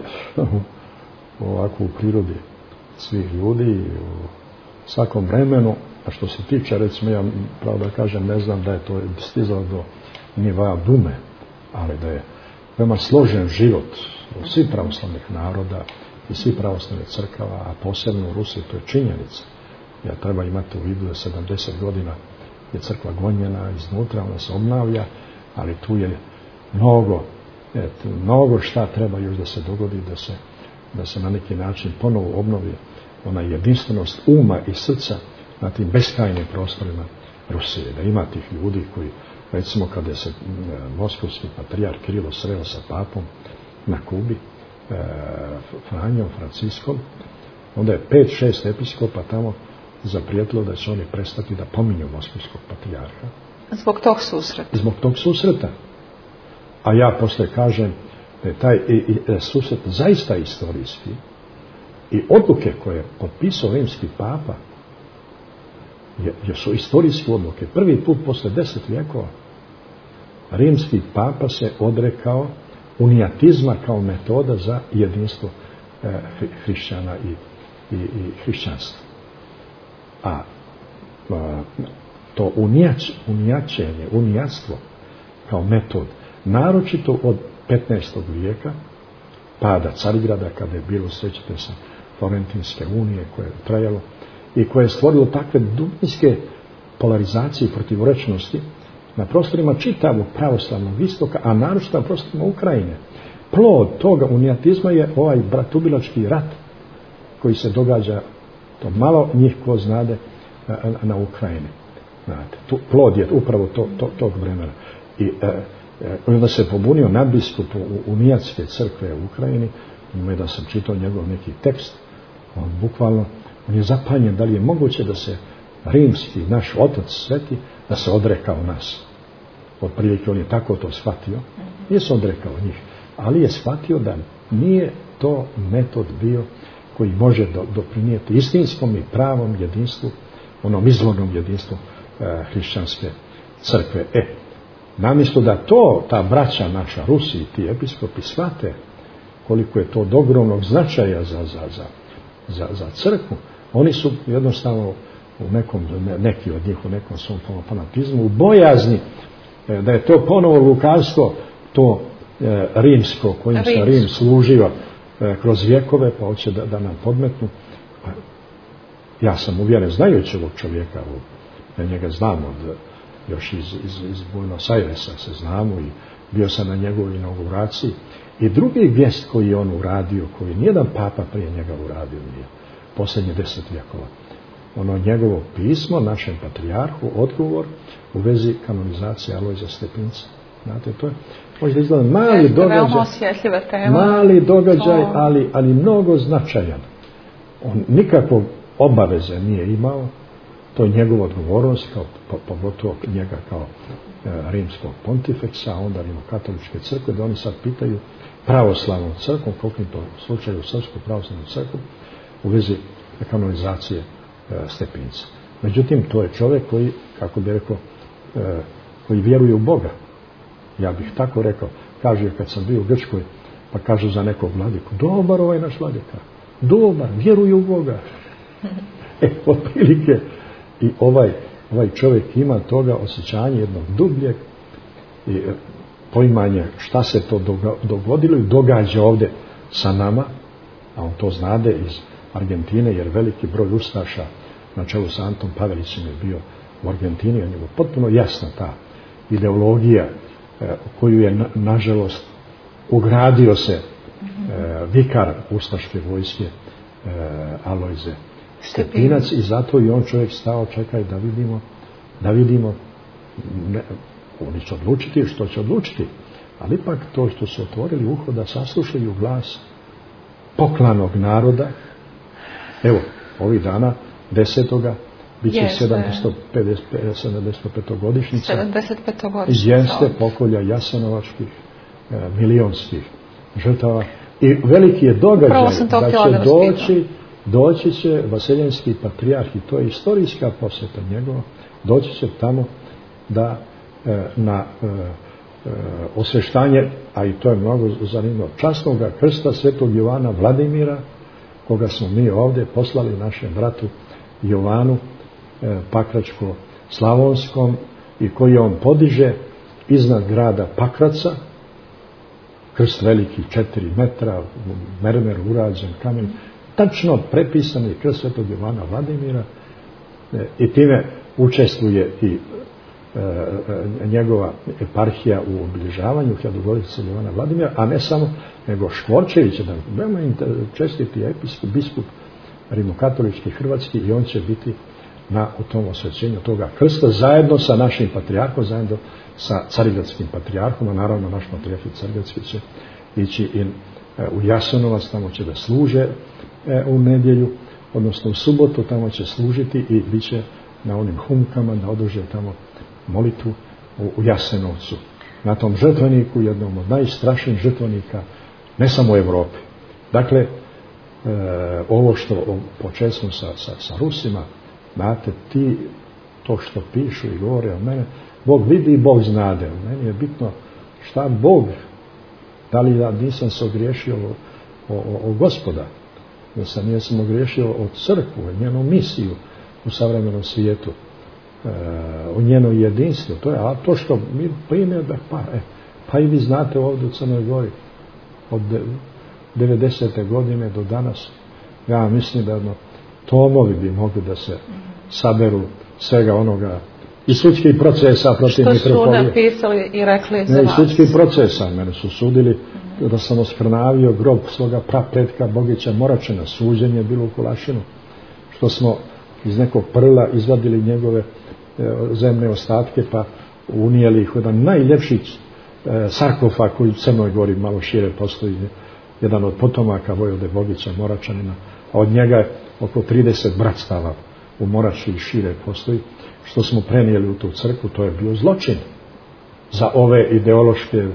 S4: ovako u prirodi svih ljudi u svakom vremenu, a što se tiče, recimo, ja pravo da kažem, ne znam da je to stizalo do nivoa dume, ali da je veoma složen život u svih pravoslavnih naroda i svih pravoslavnih crkava, a posebno u Rusiji, to je činjenica. Ja treba imati u vidu da 70 godina je crkva gonjena iznutra, ona se obnavlja, ali tu je mnogo šta treba još da se dogodi, da se na neki način ponovo obnovi ona jedinstvenost uma i srca na tim beskrajnim prostorima Rusije. Da ima tih ljudi koji, recimo, kada je se moskovski patrijarh Kirilo sreo sa papom na Kubi, Franjom, Franciskom, Onda je 5-6 episkopa tamo zaprijetilo da će oni prestati da pominju moskovskog patrijarha.
S3: Zbog tog susreta.
S4: Zbog tog susreta. A ja posle kažem da je taj susret zaista istorijski i odluke koje je potpisao rimski papa jer su istorijske odluke. Prvi put posle 10 vjekova rimski papa se odrekao unijatizma kao metoda za jedinstvo hrišćana i hrišćanstva. A to unijatstvo kao metod, naročito od 15. vijeka, pada Carigrada, kada je bilo, sjećate se, Florentinske unije koje je trajalo i koje je stvorilo takve dubinske polarizacije i protivrečnosti na prostorima čitavog pravoslavnog istoka, a naročito na prostorima Ukrajine. Plod toga unijatizma je ovaj bratubilački rat koji se događa, to malo njih ko znade, na Ukrajini. Znate, plod je upravo tog vremena. I onda se pobunio nadbiskup Unijatske crkve u Ukrajini, da sam čitao njegov neki tekst, on je zapanjen da li je moguće da se rimski, naš otac sveti, da se odrekao nas. Otprilike on je tako to shvatio, nije se odrekao njih, ali je shvatio da nije to metod bio koji može doprinijeti istinskom i pravom jedinstvu, onom izvornom jedinstvu hrišćanske crkve. Namjesto da ta braća naša, Rusi, ti episkopi shvate koliko je to od ogromnog značaja za crkvu, oni su jednostavno neki od njih u nekom svom fanatizmu, u bojazni da je to ponovo lukavstvo, to rimsko, kojim se Rim služio kroz vjekove, pa hoće da nam podmetnu. Ja sam uvjeren, znajući ovog čovjeka, ja njega znam još iz Buenos Airesa se znamo i bio sam na njegovoj inauguraciji. I drugi gest koji je on uradio, koji nijedan papa prije njega uradio nije, posljednje 10 vjekova. Ono njegovo pismo našem patrijarhu, odgovor u vezi kanonizacije Alojza Stepinca. Znate, to je možda izgleda mali događaj, ali mnogo značajan. On nikakvog obaveze nije imao, to je njegova odgovornost, pogotovo njega kao rimskog pontifeksa, a onda rimokatoličke crkve, da oni sad pitaju pravoslavnu crkvu, konkretno slučaju Srpsku pravoslavnu crkvu, u vezi kanonizacije Stepinca. Međutim, to je čovjek koji, kako bi rekao, koji vjeruje u Boga. Ja bih tako rekao. Kaže, kad sam bio u Grčkoj, pa kažu za nekog vladiku, dobar ovaj naš vladika, dobar, vjeruje u Boga. Otprilike i ovaj čovjek ima toga osjećanje jednog dubljeg poimanja šta se to dogodilo i događa ovdje sa nama, a on to znade iz Argentine, jer veliki broj ustaša na čelu sa Antom Pavelićem je bio u Argentini, on je potpuno jasna ta ideologija koju je nažalost ugradio se vikar ustaške vojske Alojze Stepinac i zato i on čovjek stao, čekaj da vidimo oni će odlučiti što će odlučiti, ali ipak to što su otvorili uho da saslušaju glas poklanog naroda. Evo, ovih dana 10. bit će 755-godišnjica jeste pokolja jasenovačkih milionskih žrtava i veliki je događaj da će doći će vaseljenski patrijarh i to je istorijska posjeta njegova, doći će tamo da na osveštanje, a i to je mnogo zanimljivo, časnog krsta svetog Jovana Vladimira, koga smo mi ovdje poslali našem bratu Jovanu Pakračko-Slavonskom i koji on podiže iznad grada Pakraca, krst veliki 4 metra, mermer urađen kamen, tačno prepisani krst svetog Jovana Vladimira i time učestvuje i njegova eparhija u obilježavanju hiljadugodišnjice Jovana Vladimira, a ne samo, nego Škvorčević, veoma čestiti biskup rimokatolički hrvatski i on će biti u tom osvećenju toga krsta zajedno sa našim patrijarhom, zajedno sa carigradskim patrijarhom, a naravno naš patrijarh carigradski će ići u Jasenovac, tamo će da služe u nedjelju, odnosno u subotu tamo će služiti i bit će na onim humkama da održe tamo molitvu u Jasenovcu. Na tom žrtveniku, jednom od najstrašnijih žrtvenika, ne samo u Europi. Dakle, ovo što počesmo sa Rusima, znate, ti to što pišu i govore o mene, Bog vidi i Bog znade. Meni je bitno šta Bog, da li ja nisam se ogriješio o Gospoda, da sam nisam ogriješio o crkvu, o njenu misiju u savremenom svijetu, o njeno jedinstvo. A to što mi primjer, pa i vi znate ovdje u Crnoj Gori, od 90. godine do danas, ja mislim da tomovi bi mogli da se saberu svega onoga i sudskih procesa protiv mitropolije.
S3: Što su napisali i rekli za vas?
S4: Sudskih procesa. Mene su sudili da sam oskrnavio grob svoga prapretka Bogića Moračina. Suđenje bilo u Kulašinu. Što smo iz nekog prla izvadili njegove zemne ostatke pa unijeli ih u jedan najljepši sarkofag koji u Crnoj Gori malo šire postoji. Jedan od potomaka Vojvode Bogića Moračanina. A od njega je oko 30 bratstava u Morači i šire postoji. Što smo prenijeli u tu crkvu, to je bio zločin za ove ideološke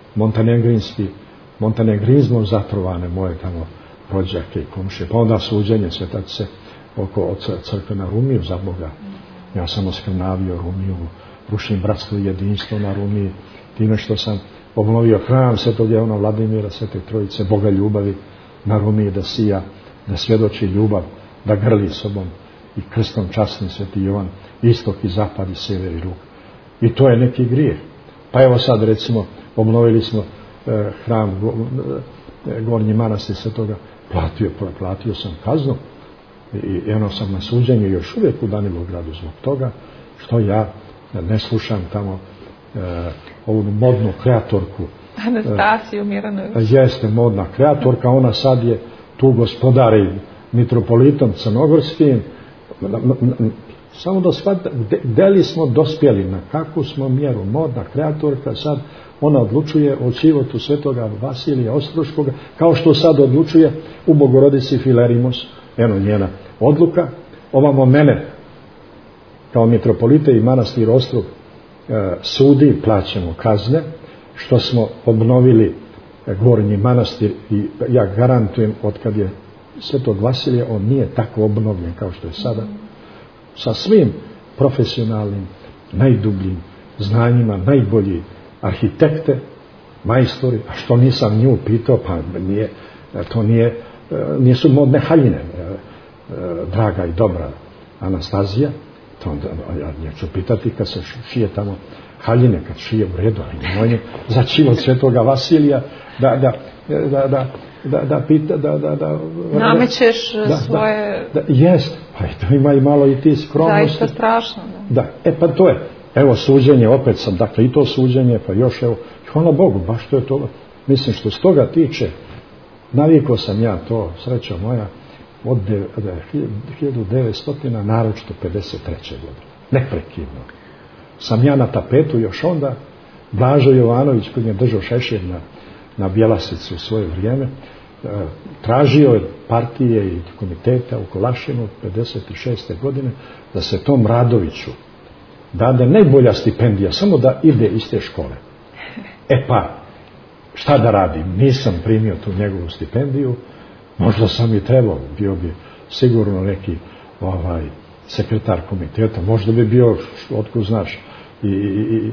S4: montenegrizmom zatrovane moje tamo rođake i komšije. Pa onda suđenje svetačice oko crkve na Rumiju za Boga. Ja sam oskrnavio Rumiju, rušim bratstvo i jedinstvo na Rumiji, time što sam obnovio hram Svetog Jovana Vladimira, Svete Trojice, Boga ljubavi na Rumiji da sija, da svjedoči ljubav, da grli sobom i krstom časni Sveti Jovan, istok i zapad i sjever i jug. I to je neki grijeh. Pa evo sad recimo obnovili smo hram Gornji manastir Svetoga, platio sam kaznu i eno sam na suđenju još uvijek u Danilogradu zbog toga što ja ne slušam tamo ovu modnu kreatorku
S3: Anastasiju Miranović.
S4: Jeste modna kreatorka, ona sad je tu gospodari mitropolitom crnogorskim. Samo da shvatite gdje li smo dospjeli, na kakvu smo mjeru. Modna kreatorka sad ona odlučuje o životu Svetoga Vasilija Ostroškoga, kao što sad odlučuje u Bogorodici Filerimos, eno njena odluka. Ovamo mene kao mitropolite i manastir Ostrog sudi, plaćamo kazne što smo obnovili Gornji manastir i ja garantujem od kad je Svetog Vasilija on nije tako obnovljen kao što je sada, sa svim profesionalnim najdubljim znanjima, najbolji arhitekte, majstori, a što nisam nju pitao, pa nisu modne haljine, draga i dobra Anastazija, to onda ja neću pitati kad se šije tamo haljine, kad šije u redu, ali nemoj za život Svetoga Vasilija da pita, da
S3: namećeš svoje...
S4: Jest, pa to ima i malo i ti skromnosti.
S3: Zaista strašno.
S4: Da, pa to je. Evo suđenje, opet sam, dakle i to suđenje, pa još evo, hvala Bogu, baš to je to. Mislim što s toga tiče, navikao sam ja to, sreća moja, od 1900, naročito 53. godine. Neprekidno. Sam ja na tapetu još onda, Blažo Jovanović, koji je držao šešir na Bjelasici u svoje vrijeme, tražio je partije i komiteta u Kolašinu 56. godine da se tom Radoviću dade najbolja stipendija, samo da ide iz te škole. Pa, šta da radim? Nisam primio tu njegovu stipendiju, možda sam i trebao, bio bi sigurno neki sekretar komiteta, možda bi bio, otkud znaš, i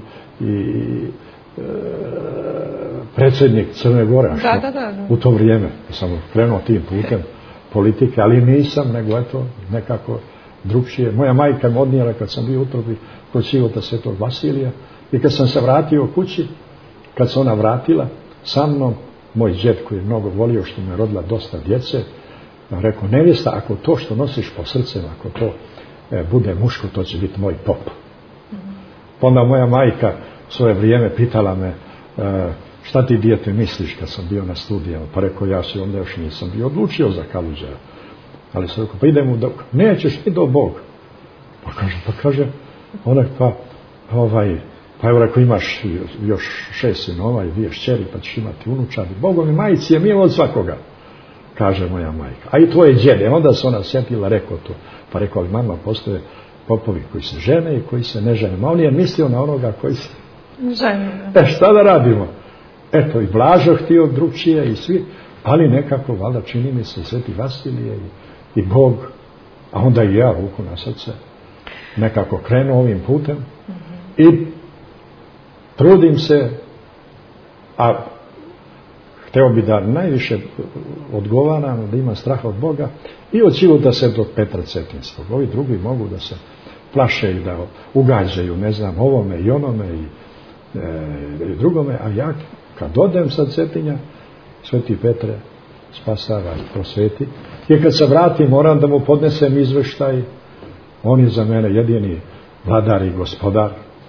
S4: predsjednik Crne Gore, u to vrijeme sam krenuo tim putem politike, ali nisam, nego eto nekako drugčije. Moja majka me odnijela kad sam bio utrobi kod života Svetog Vasilija i kad sam se vratio kući, kad se ona vratila sa mnom, moj džed koji je mnogo volio što me rodila dosta djece, rekao, nevjesta, ako to što nosiš po srcem, ako to bude muško, to će biti moj pop. Onda moja majka svoje vrijeme pitala me šta ti dijete misliš kad sam bio na studijama, pa rekao ja se onda još nisam bio odlučio za Kaluđera, ali sam rekao pa idemo nećeš ti do Bog, pa kaže ona pa evo rekao imaš još 6 sinova i 2 šćeri pa ćeš imati unučadi, Bogom i majici je milo od svakoga. kaže moja majka. A i tvoje djede. Onda se ona sjetila, rekao to. Pa rekao, ali mama, postoje popovi koji se žene i koji se ne žene. Ma on je mislio na onoga koji se žene. Šta da radimo? Eto, i Blažo htio drugčije i svi, ali nekako, valjda, čini mi se, Sveti Vasilije i Bog, a onda i ja ruku na srce, nekako krenu ovim putem i trudim se, a hteo bi da najviše odgovaram, da ima straha od Boga i od života Svetog Petra Cetinskog. Ovi drugi mogu da se plaše i da ugađaju, ne znam, ovome i onome i drugome, a ja kad odem sa Cetinja, Sveti Petre spasava i prosveti, i kad se vratim moram da mu podnesem izveštaj. On je za mene jedini vladar i gospodar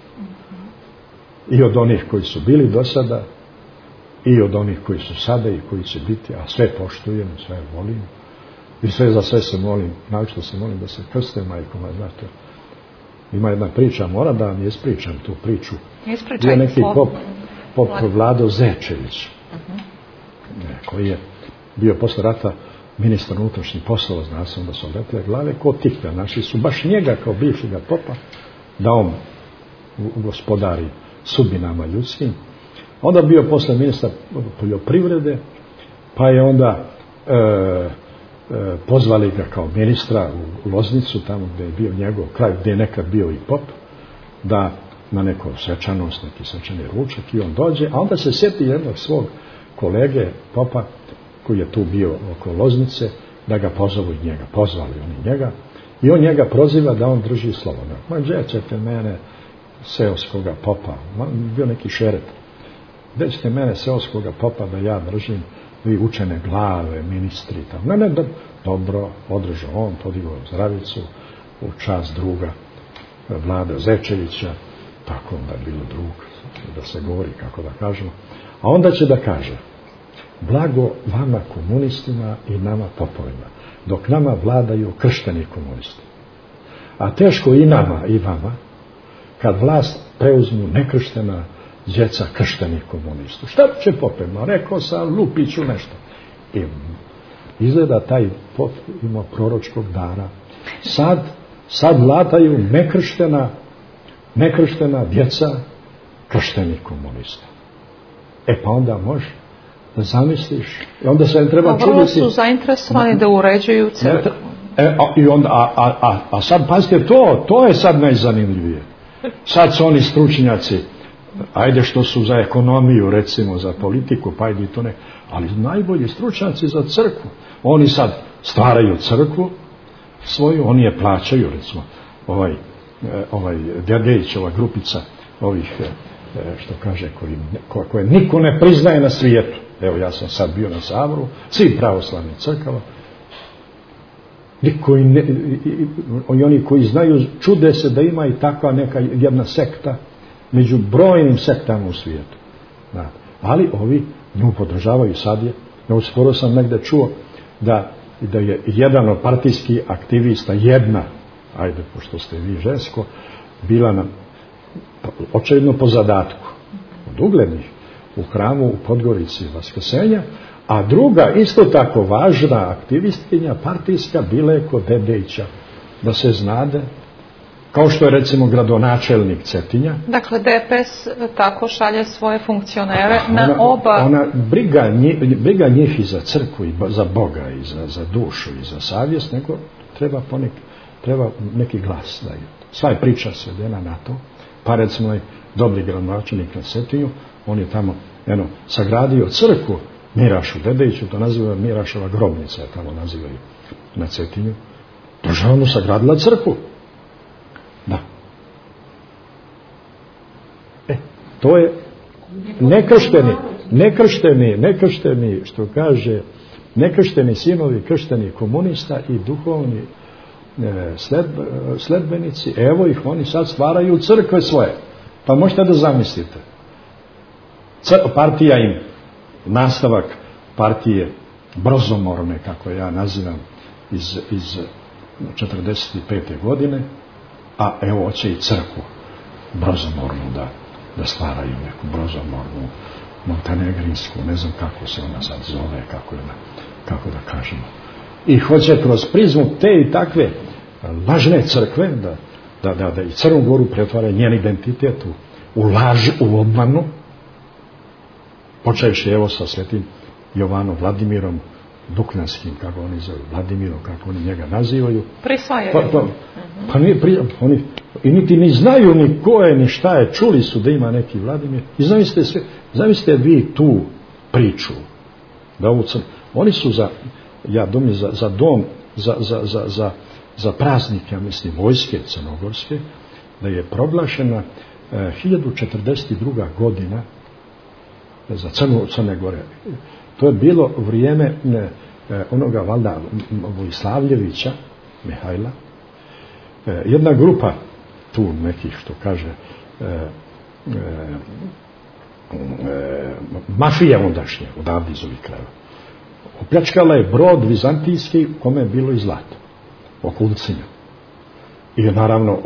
S4: i od onih koji su bili do sada i od onih koji su sada i koji će biti, a sve poštujem, sve volim i sve za sve se molim, naočito se molim da se krste majkoma, znate. Ima jedna priča, moram da vam je ispričam tu priču. Bio neki pop Vlado Zečević, koji je bio posle rata ministar unutrašnjih poslova, zna se, onda su odletile glave ko tikve. Naši su baš njega kao bivšega popa da on gospodari sudbinama ljudskim. Onda bio posle ministar poljoprivrede, pa je onda pozvali ga kao ministra u Loznicu, tamo gdje je bio njegov kraj, gdje je nekad bio i pop, da na neku svečanost, neki svečani ručak, i on dođe, a onda se sjeti jednog svog kolege popa koji je tu bio oko Loznice, da ga pozovu i njega. Pozvali oni njega i on njega proziva da on drži slovo. Ma gdje ćete mene, seoskoga popa, bio neki šeret, gdje ćete mene, seoskoga popa, da ja držim, vi učene glave, ministri, tamo. Ne, dobro, održao on, podigao zdravicu u čast druga Vlada Zečevića, tako onda je bilo drug, da se govori, kako da kažemo. A onda će da kaže: blago vama komunistima i nama popovima, dok nama vladaju kršteni komunisti. A teško i nama i vama, kad vlast preuzmu nekrštena djeca krštenih komunista. Šta će popema? Rekao sam, lupiću nešto. I izgleda taj pop ima proročkog dara. Sad vladaju nekrštena djeca krštenih komunista. Pa onda može da zamisliš. I onda se treba čuditi.
S3: Vrlo su zainteresovani da uređuju crkvu.
S4: A sad, pazite, to je sad najzanimljivije. Sad su oni stručnjaci, ajde što su za ekonomiju, recimo za politiku, pa ajde to ne, ali najbolji stručnjaci za crkvu. Oni sad stvaraju crkvu svoju, oni je plaćaju, recimo ovaj Djadejićeva grupica ovih, što kaže, koje niko ne priznaje na svijetu. Evo, ja sam sad bio na Saboru, svi pravoslavni crkava, i oni koji znaju, čude se da ima i takva neka jedna sekta među brojnim sektama u svijetu. Da. Ali ovi nju podržavaju. Sad je, skoro sam negde čuo da je jedan od partijskih aktivista, ajde, pošto ste vi žensko, bila očigledno po zadatku od uglednih u hramu u Podgorici Vaskrsenja, a druga isto tako važna aktivistkinja partijska bila je kod Dedejića, da se znade, kao što je recimo gradonačelnik Cetinja.
S3: Dakle, DPS tako šalje svoje funkcionere na oba.
S4: Ona briga njih i za crkvu i za Boga i za dušu i za savjest, nego treba neki glas da je. Sva je priča svedena na to. Pa recimo je dobri gradonačelnik na Cetinju, on je tamo sagradio crkvu Mirašu Dedejiću, to naziva Mirašova grobnica, tamo nazivaju na Cetinju. Država mu sagradila crkvu. Da. To je nekršteni, što kaže, nekršteni sinovi kršteni komunista i duhovni sledbenici, evo ih, oni sad stvaraju crkve svoje. Pa možete da zamislite. Partija im, nastavak partije brozomorne, kako ja nazivam, iz 45. godine, a evo hoće i crkvu brozomornu da stvaraju, neku brozomornu montenegrinsku, ne znam kako se ona sad zove, kako je ona kako da kažemo. I hoće kroz prizmu te i takve lažne crkve da i Crnu Goru pretvara njen identitet u laž, u obmanu, počevši evo sa svetim Jovanom Vladimirom Dukljanskim, kako oni zovu, Vladimirom, kako oni njega nazivaju.
S3: Prisvajaju.
S4: Pa nije oni i niti ni znaju ni ko je, ni šta je, čuli su da ima neki Vladimir. I zamislite vi tu priču, da oni su za dom, za praznik, ja mislim, vojske crnogorske, da je proglašena 1042. godina za Crne Gore. To je bilo vrijeme onoga valda Vojslavljevića, Mihajla. Jedna grupa tu nekih, što kaže, mafija ondašnja, odavde iz ovih krajeva, opljačkala je brod vizantijski u kome je bilo i zlato, oko Ulcinja. I naravno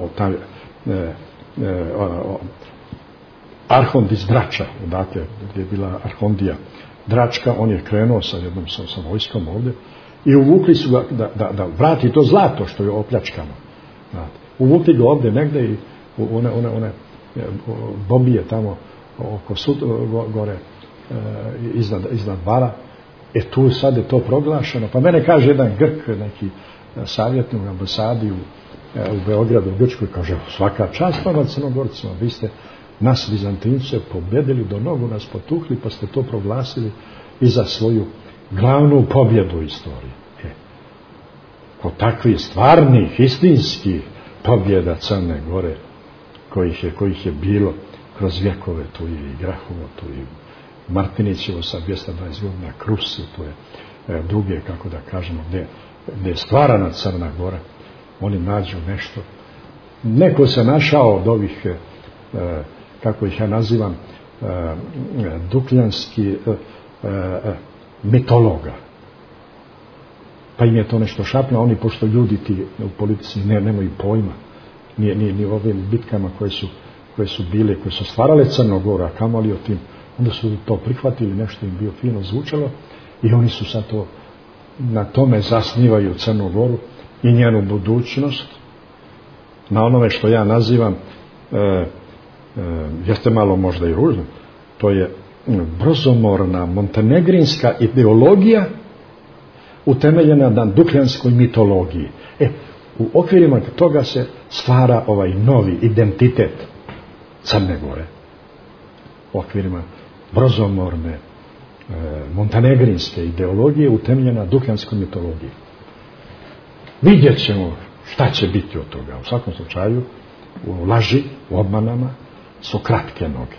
S4: arhond iz Drača, odakle gdje je bila arhondija Dračka, on je krenuo sa jednom sa vojskom ovdje i uvukli su ga da vrati to zlato što je opljačkano. Uvukli ga ovdje negdje i one bombije tamo oko gore iznad Bara. Tu sad je to proglašeno. Pa mene kaže jedan Grk, neki savjetnik u ambasadi u Beogradu, u Grčkoj, kaže, svaka čast vama Crnogorcima, vi ste nas Vizantince pobjedili, do nogu nas potukli, pa ste to proglasili i za svoju glavnu pobjedu u istoriji. Kod takvih stvarnih, istinskih pobjeda Crne Gore, kojih je bilo kroz vjekove, tu je i Grahovo, tu je Martinićevo sa 220 godina, Krusi, tu je druge, kako da kažemo, gdje je stvarana Crna Gora, oni nađu nešto. Neko se našao od ovih, kako ih ja nazivam, dukljanski mitologa. Pa im je to nešto šapno, oni, pošto ljudi ti u politici nemaju pojma, ni o ovim bitkama koje su bile, koje su stvarale Crnogoru, a kamoli o tim, onda su to prihvatili, nešto im bio fino zvučalo i oni su sad to, na tome zasnivaju Crnu Goru i njenu budućnost, na onome što ja nazivam, jeste malo možda i ružno, to je brozomorna montenegrinska ideologija utemeljena na dukljanskoj mitologiji. U okvirima toga se stvara ovaj novi identitet Crne Gore. U okvirima brozomorne montenegrinske ideologije utemeljena na dukljanskoj mitologiji. Vidjet ćemo šta će biti od toga. U svakom slučaju, u laži, u obmanama su kratke noge.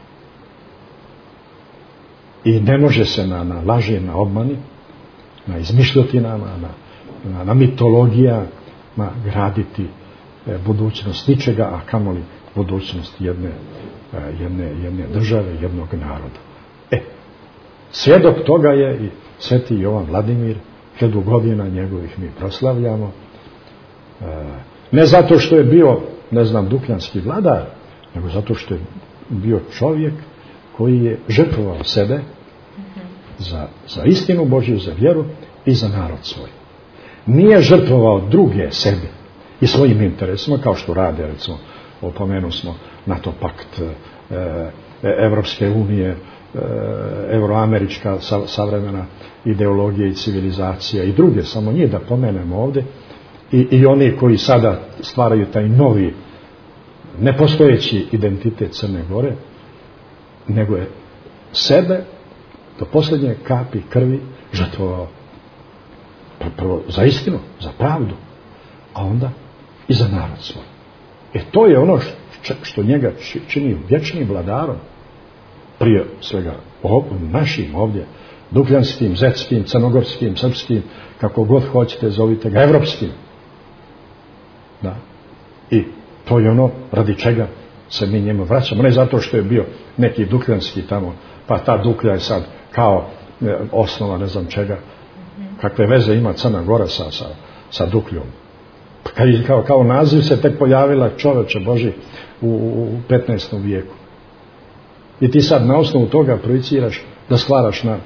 S4: I ne može se na laži, na obmani, na izmišljotinama, na mitologijama graditi budućnost ničega, a kamoli budućnost jedne države, jednog naroda. Svjedok toga je i sveti Jovan Vladimir, 1000 godina njegovih mi proslavljamo. Ne zato što je bio, ne znam, dukljanski vladar, nego zato što je bio čovjek koji je žrtvovao sebe za istinu Božju, za vjeru i za narod svoj. Nije žrtvovao druge sebe i svojim interesima, kao što rade, recimo, opomenu smo NATO pakt, Evropske unije, euroamerička savremena ideologija i civilizacija i druge, samo njih da pomenemo ovdje, i oni koji sada stvaraju taj novi nepostojeći identitet Crne Gore, nego je sebe do posljednje kapi krvi žrtvovao prvo za istinu, za pravdu, a onda i za narod svoj. To je ono što njega čini vječnim vladarom, prije svega našim ovdje, dukljanskim, zetskim, crnogorskim, srpskim, kako god hoćete, zovite ga evropskim. Da. I to je ono radi čega se mi njemu vraćamo, ne zato što je bio neki dukljanski tamo, pa ta duklja je sad kao osnova ne znam čega, kakve veze ima Crna Gora sa dukljom. Kao naziv se tek pojavila, čoveče Boži, u 15. vijeku. I ti sad na osnovu toga projiciraš da stvaraš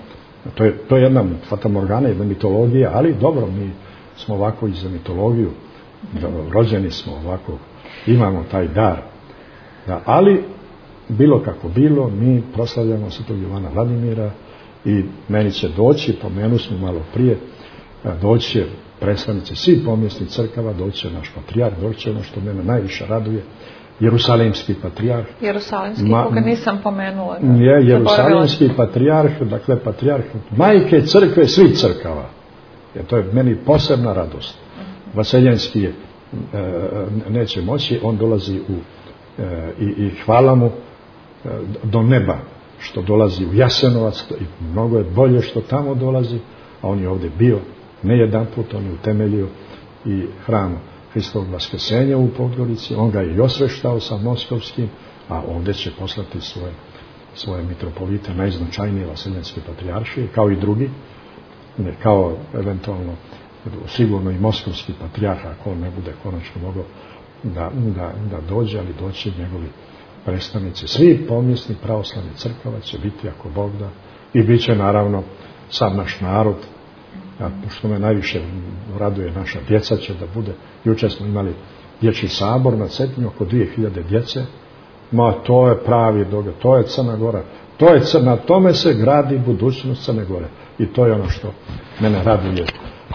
S4: To je jedna fatamorgana, jedna mitologija, ali dobro, mi smo ovako i za mitologiju, rođeni smo ovako, imamo taj dar. Da, ali, bilo kako bilo, mi proslavljamo Svetog Jovana Vladimira i meni će doći, pomenu smo malo prije, doći će predstavnici svih pomjesnih crkava, doći će naš patrijarh, doći će ono što mene najviše raduje, Jerusalimski patrijarh.
S3: Jerusalimski, koga nisam pomenula.
S4: Je, Jerusalimski patrijarh, dakle patrijarh majke crkve svih crkava. Jer to je meni posebna radost. Vaseljenski neće moći, on dolazi i hvala mu do neba što dolazi u Jasenovac i mnogo je bolje što tamo dolazi, a on je ovdje bio ne jedan put, on je utemeljio i hram Hristovog Vaskrsenja u Podgorici, on ga je i osveštao sa Moskovskim, a ovdje će poslati svoje mitropolite, najznačajnije vaseljenske patrijaršije, kao i drugi, kao eventualno sigurno i Moskovski patrijarh, ako on ne bude konačno mogao da dođe, ali doći njegovi predstavnici. Svi pomjesni pravoslavni crkava će biti, ako Bog da, i bit će naravno sam naš narod, što me najviše raduje, naša djeca će da bude. Jučer smo imali dječji sabor na Cetinju, oko 2000 djece. To je pravi događaj, to je Crna Gora. Na tome se gradi budućnost Crne Gore. I to je ono što mene raduje,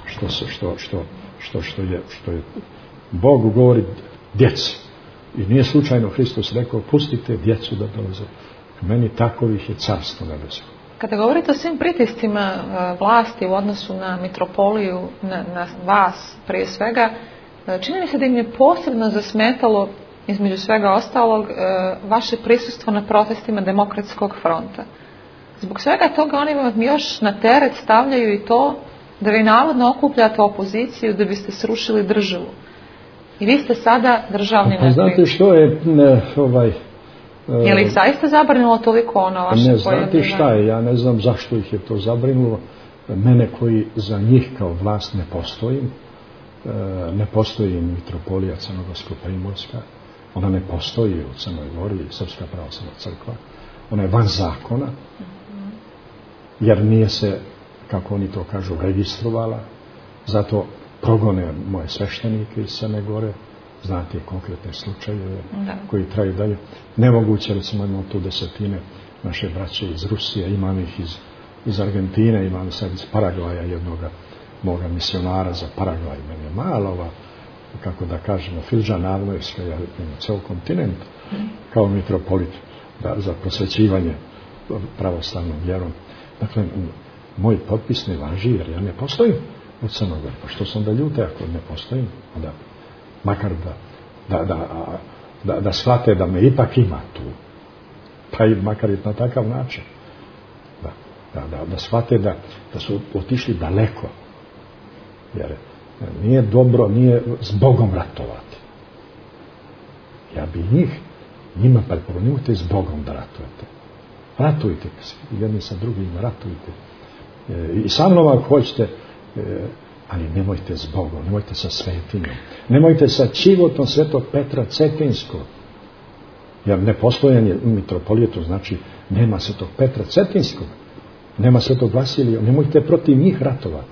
S4: što je Bog govori djeci. I nije slučajno Hristos rekao, pustite djecu da dolaze. Meni takovih je carstvo nebesko.
S3: Kada govorite o svim pritiscima vlasti u odnosu na mitropoliju, na vas prije svega, čini mi se da im je posebno zasmetalo, između svega ostalog, vaše prisustvo na protestima Demokratskog fronta. Zbog svega toga oni vam još na teret stavljaju i to da vi navodno okupljate opoziciju da biste srušili državu. I vi ste sada državni neprijatelj.
S4: Znate što je
S3: je li ih zaista zabrinulo toliko ono vaše pojavljivanje?
S4: Ne znate šta je, ja ne znam zašto ih je to zabrinulo. Mene koji za njih kao vlast ne postojim, ne postoji mitropolija Crnogorsko-Primorska, ona ne postoji u Crnoj Gori, Srpska pravoslavna crkva, ona je van zakona, jer nije se, kako oni to kažu, registrovala, zato progone moje sveštenike iz Crne Gore, znate konkretne slučajeve koji traju dalje. Nemoguće, recimo imamo tu desetine naše braće iz Rusije, imam ih iz Argentine, imam sad iz Paragvaja jednoga moga misionara za Paragvaj, meni je malo kako da kažemo, Filđa Navnojska, ja imam ceo kontinent kao mitropolit za prosvećivanje pravoslavnom vjerom. Dakle, moj potpis ne važi jer ja ne postojim u Crnoj Gori. Pa što sam da ljute ako ne postojim? Onda makar da shvate da me ipak ima tu. Pa i makar i na takav način. Da shvate da su otišli daleko. Jer nije dobro, nije s Bogom ratovati. Ja bi njima preporučio s Bogom da ratujete. Ratujte jedni sa drugim, ratujte. I sa mnom ako hoćete, ali nemojte s Bogom, nemojte sa svetinjom, nemojte sa čivotom Svetog Petra Cetinskog, jer nepostojanje mitropolijetu znači nema Svetog Petra Cetinskog, nema Svetog Vasilija, nemojte protiv njih ratovati.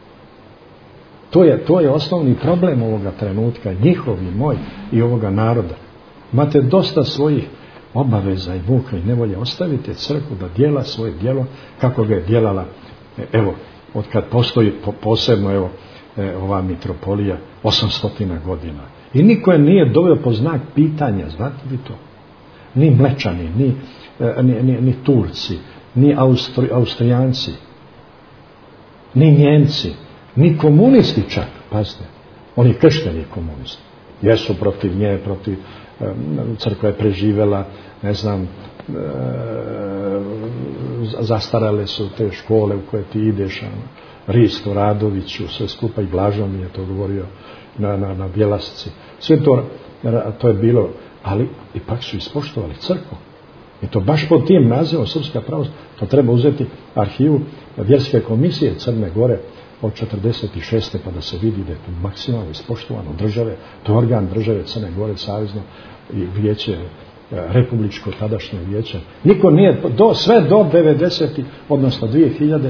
S4: To je osnovni problem ovoga trenutka, njihov i moj i ovoga naroda. Imate dosta svojih obaveza i muka i nevolje, ostavite crkvu da djela svoje djelo kako ga je djelala, evo, od kad postoji posebno ova mitropolija 800 godina. I niko je nije doveo po znak pitanja, znate li to? Ni Mlečani, ni Turci, ni Austrijanci, ni Njemci, ni komunisti čak, pazite, oni kršteni komunisti. Jesu protiv nje, protiv crkva je preživela, ne znam, zastarale su te škole u koje ti ideš, Risto Radoviću, sve skupa, i Blažo mi je to govorio na Bjelasci. Sve to je bilo, ali ipak su ispoštovali crkvu. I to baš pod tim nazivom Srpska pravoslavna. To treba uzeti arhivu vjerske komisije Crne Gore od 46. pa da se vidi da je to maksimalno ispoštovano države. To je organ države Crne Gore, savezno i vijeće republičko tadašnje vijeće. Niko nije, sve do 90. odnosno 2008.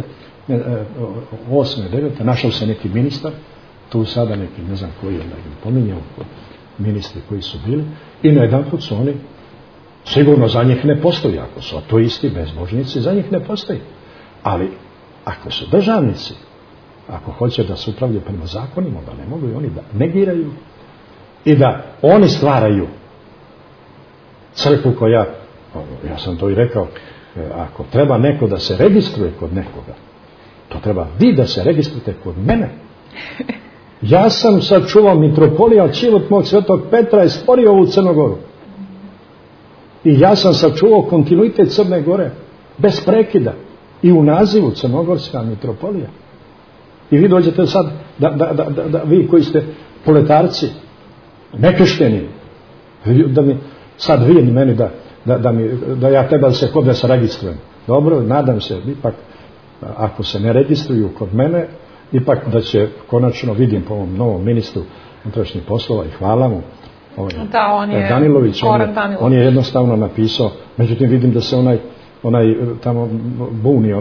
S4: 9. našao se neki ministar, tu sada neki, ne znam koji je pominjao, ministri koji su bili, i najedanput su oni, sigurno za njih ne postoji, ako su ateisti, bezbožnici, za njih ne postoji. Ali ako su državnici, ako hoće da se upravljaju prema zakonima, da ne mogu i oni da negiraju i da oni stvaraju crkvu koja, ja sam to i rekao, ako treba neko da se registruje kod nekoga, to treba vi da se registrujete kod mene. Ja sam sačuvao mitropolija, život mog svetog Petra je stvorio ovu Crnogoru. I ja sam sačuvao kontinuitet Crne Gore bez prekida i u nazivu Crnogorska mitropolija. I vi dođete sad da vi koji ste proletarci, nekršteni, da mi sad vi meni da ja treba da se kod da se registrujem. Dobro, nadam se ipak ako se ne registruju kod mene, ipak da će konačno, vidim po ovom novom ministru unutrašnjih poslova i hvala mu, Danilović, on je jednostavno napisao, međutim vidim da se onaj tamo buni,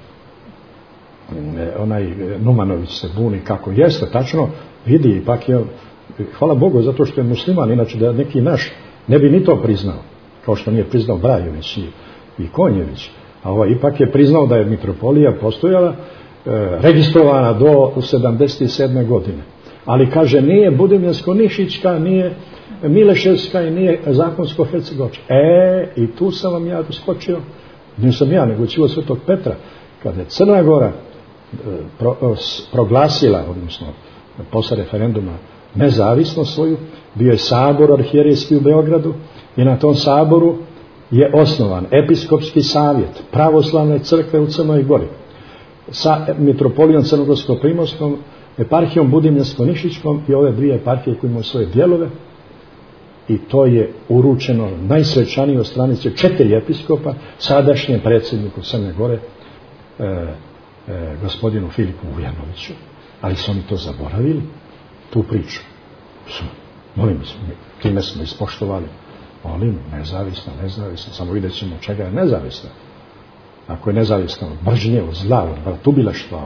S4: onaj Numanović se buni kako jeste, tačno vidi, ipak je, hvala Bogu zato što je musliman, inače da neki naš ne bi ni to priznao, kao što nije priznao Brajović i Konjević, a ipak je priznao da je mitropolija postojala, registrovana do 77. godine. Ali kaže, nije Budimljansko-Nišićka, nije Mileševska i nije Zakonsko-Hercegovačka. I tu sam vam ja doskočio, nisam ja, nego Ćilo Svetog Petra, kada je Crna Gora proglasila, odnosno posle referenduma, nezavisnost svoju, bio je sabor arhijerejski u Beogradu i na tom saboru je osnovan episkopski savjet pravoslavne crkve u Crnoj Gori sa mitropolijom Crnogorsko-primorskom, eparhijom Budimljansko-nišićkom i ove dvije eparhije koje imaju svoje dijelove, i to je uručeno najsvečanije od stranice 4 episkopa sadašnjem predsjedniku Crne Gore, gospodinu Filipu Vujanoviću. Ali su oni to zaboravili, tu priču. Molim, time smo ispoštovali. Molim, nezavisno, samo vidjet ćemo čega je nezavisno. Ako je nezavisno od mržnje, od zla, od vratubilaštva,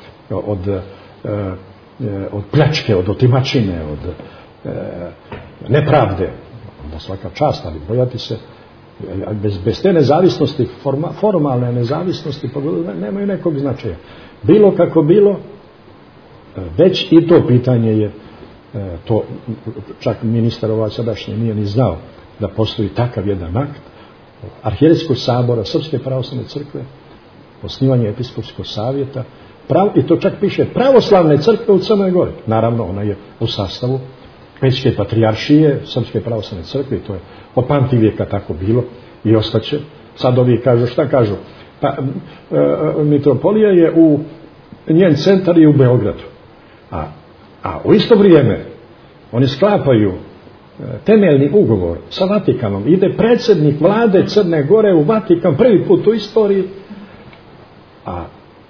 S4: od pljačke, od otimačine, od nepravde, onda svaka čast, ali bojati se, bez te nezavisnosti, formalne nezavisnosti, nemaju nekog značaja. Bilo kako bilo, već i to pitanje je, to čak ministar ovaj sadašnji nije ni znao da postoji takav jedan akt Arhijerejskog sabora Srpske pravoslavne crkve, osnivanje episkopskog savjeta, i to čak piše pravoslavne crkve u Crnoj Gori. Naravno, ona je u sastavu Pećke patrijaršije Srpske pravoslavne crkve, i to je od pamtivijeka tako bilo i ostaće. Sad ovi kažu, šta kažu? Pa, mitropolija je njen centar je u Beogradu. A u isto vrijeme oni sklapaju temeljni ugovor sa Vatikanom. Ide predsjednik vlade Crne Gore u Vatikan prvi put u istoriji, a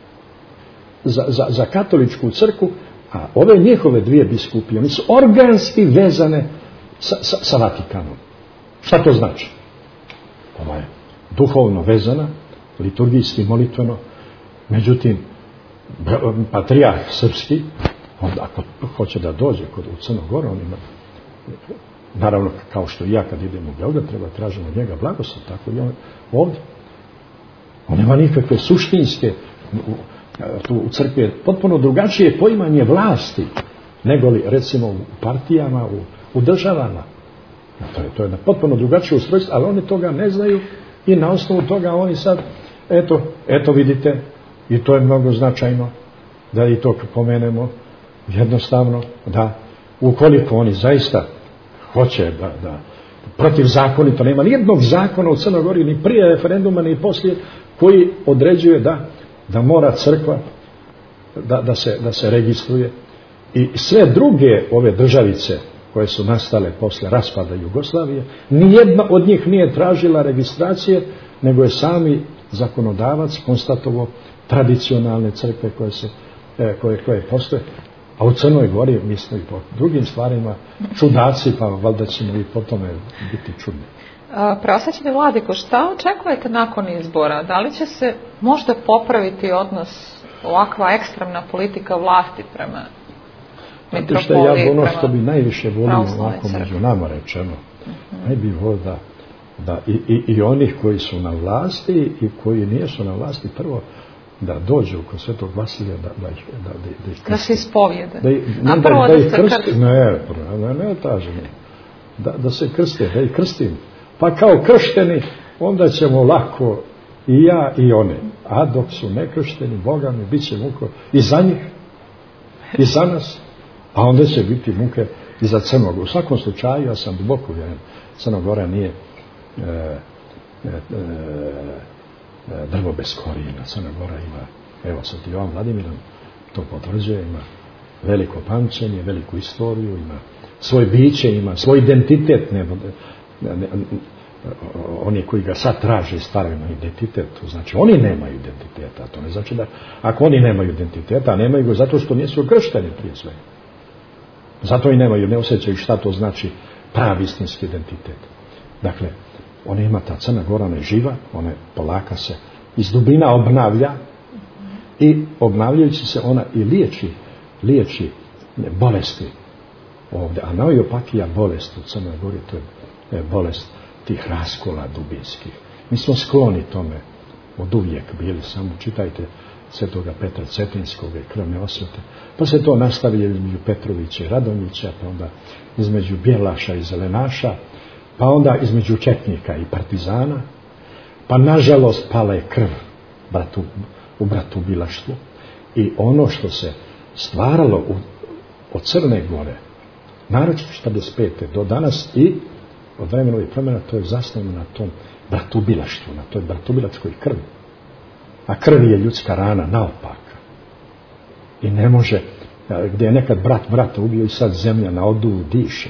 S4: za katoličku crkvu, a ove njihove dvije biskupije, oni su organski vezane sa Vatikanom. Šta to znači? Ova je duhovno vezana, liturgijski, molitveno, međutim patrijarh srpski, onda ako hoće da dođe u Crnu Goru, on ima, naravno kao što i ja kad idem u Beograd treba tražiti od njega blagoslov, tako i on ovdje. On nema nikakve suštinske, tu u crkvi je potpuno drugačije poimanje vlasti nego li recimo u partijama, u državama. To je potpuno drugačije ustrojstvo, ali oni toga ne znaju i na osnovu toga oni sad, eto vidite, i to je mnogo značajno da i to pomenemo, jednostavno da ukoliko oni zaista hoće da protivzakonito, nema nijednog zakona u Crnoj Gori ni prije referenduma ni poslije koji određuje da mora crkva da se registruje, i sve druge ove državice koje su nastale posle raspada Jugoslavije, nijedna od njih nije tražila registracije, nego je sami zakonodavac konstatovao tradicionalne crkve koje postoje. A u Crnoj Gori mi smo i po drugim stvarima čudaci, pa valjda ćemo i po tome biti čudni.
S3: Preosvećeni Vladiko, šta očekujete nakon izbora? Da li će se možda popraviti odnos, ovakva ekstremna politika vlasti prema mitropoliji?
S4: Ja ono što bi najviše volio ovako među nama rečeno, najbi volio da i onih koji su na vlasti i koji nisu na vlasti prvo da dođu kod Svetog Vasilija da ih krsti.
S3: Da se ispovijede.
S4: Da ih krsti. Ne tražim. Da se krste, da ih krstim. Pa kao kršteni, onda ćemo lako i ja i one. A dok su nekršteni, Boga mi, bit će muko i za njih, i za nas, a onda će biti muke i za Crnog. U svakom slučaju, ja sam duboko uvjeren, Crna Gora nije drvo bez korijena. Crna Gora ima, evo sad Jovan Vladimirom to potvrđuje, ima veliko pamćenje, veliku istoriju, ima svoje biće, ima svoj identitet. Oni koji ga sad traže stavljaju na identitet, to znači oni nemaju identiteta. To ne znači da ako oni nemaju identiteta, nemaju ga zato što nisu kršteni prije svega. Zato i nemaju, ne osjećaju šta to znači pravi istinski identitet. Dakle, ona ima, ta Crna Gora, ona je živa, ona je polaka se iz dubina obnavlja i obnavljajući se ona i liječi bolesti ovdje. A najopakija bolest u Crnoj Gori, to je bolest tih raskola dubinskih. Mi smo skloni tome od uvijek bili, samo čitajte Svetoga Petra Cetinskog i krvne osvete. Pa se to nastavi između Petrovića i Radonjića, pa onda između Bjelaša i Zelenaša, pa onda između četnika i partizana, pa nažalost pala je krv u bratubilaštvu i ono što se stvaralo od Crne Gore, naročito 45. do danas i od vremena ovih promjena, to je zasnovano na tom bratubilaštvu, na toj bratubilačkoj krvi. A krv je ljudska rana naopaka. I ne može, gdje je nekad brat brata ubio i sad zemlja na oduvu diše.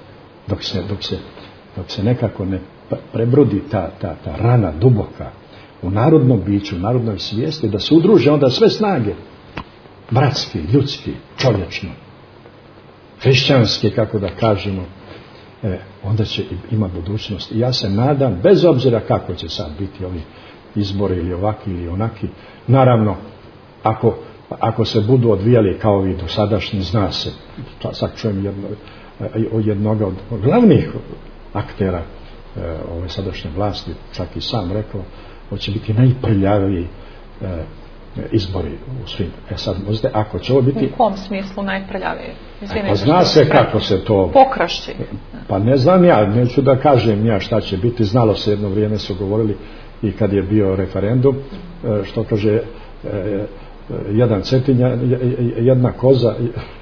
S4: Dok se nekako ne prebrodi ta rana duboka u narodnom biću, u narodnoj svijesti, da se udruže onda sve snage, bratski, ljudski, čovječno, hrišćanski, kako da kažemo, onda će ima budućnost. I ja se nadam, bez obzira kako će sad biti ovi izbori ili ovaki ili onaki, naravno, ako se budu odvijali kao ovi dosadašnji, zna se, sad čujem jednoga od glavnih aktera ove sadašnje vlasti, čak i sam rekao, hoće biti najprljaviji izbori u svim. Sad možete, ako će ovo biti...
S3: U kom smislu najprljaviji?
S4: Pa zna se kako se to...
S3: Pokrašći.
S4: Pa ne znam ja, neću da kažem ja šta će biti, znalo se, jedno vrijeme su govorili i kad je bio referendum, što kaže jedan Cetinja, jedna koza,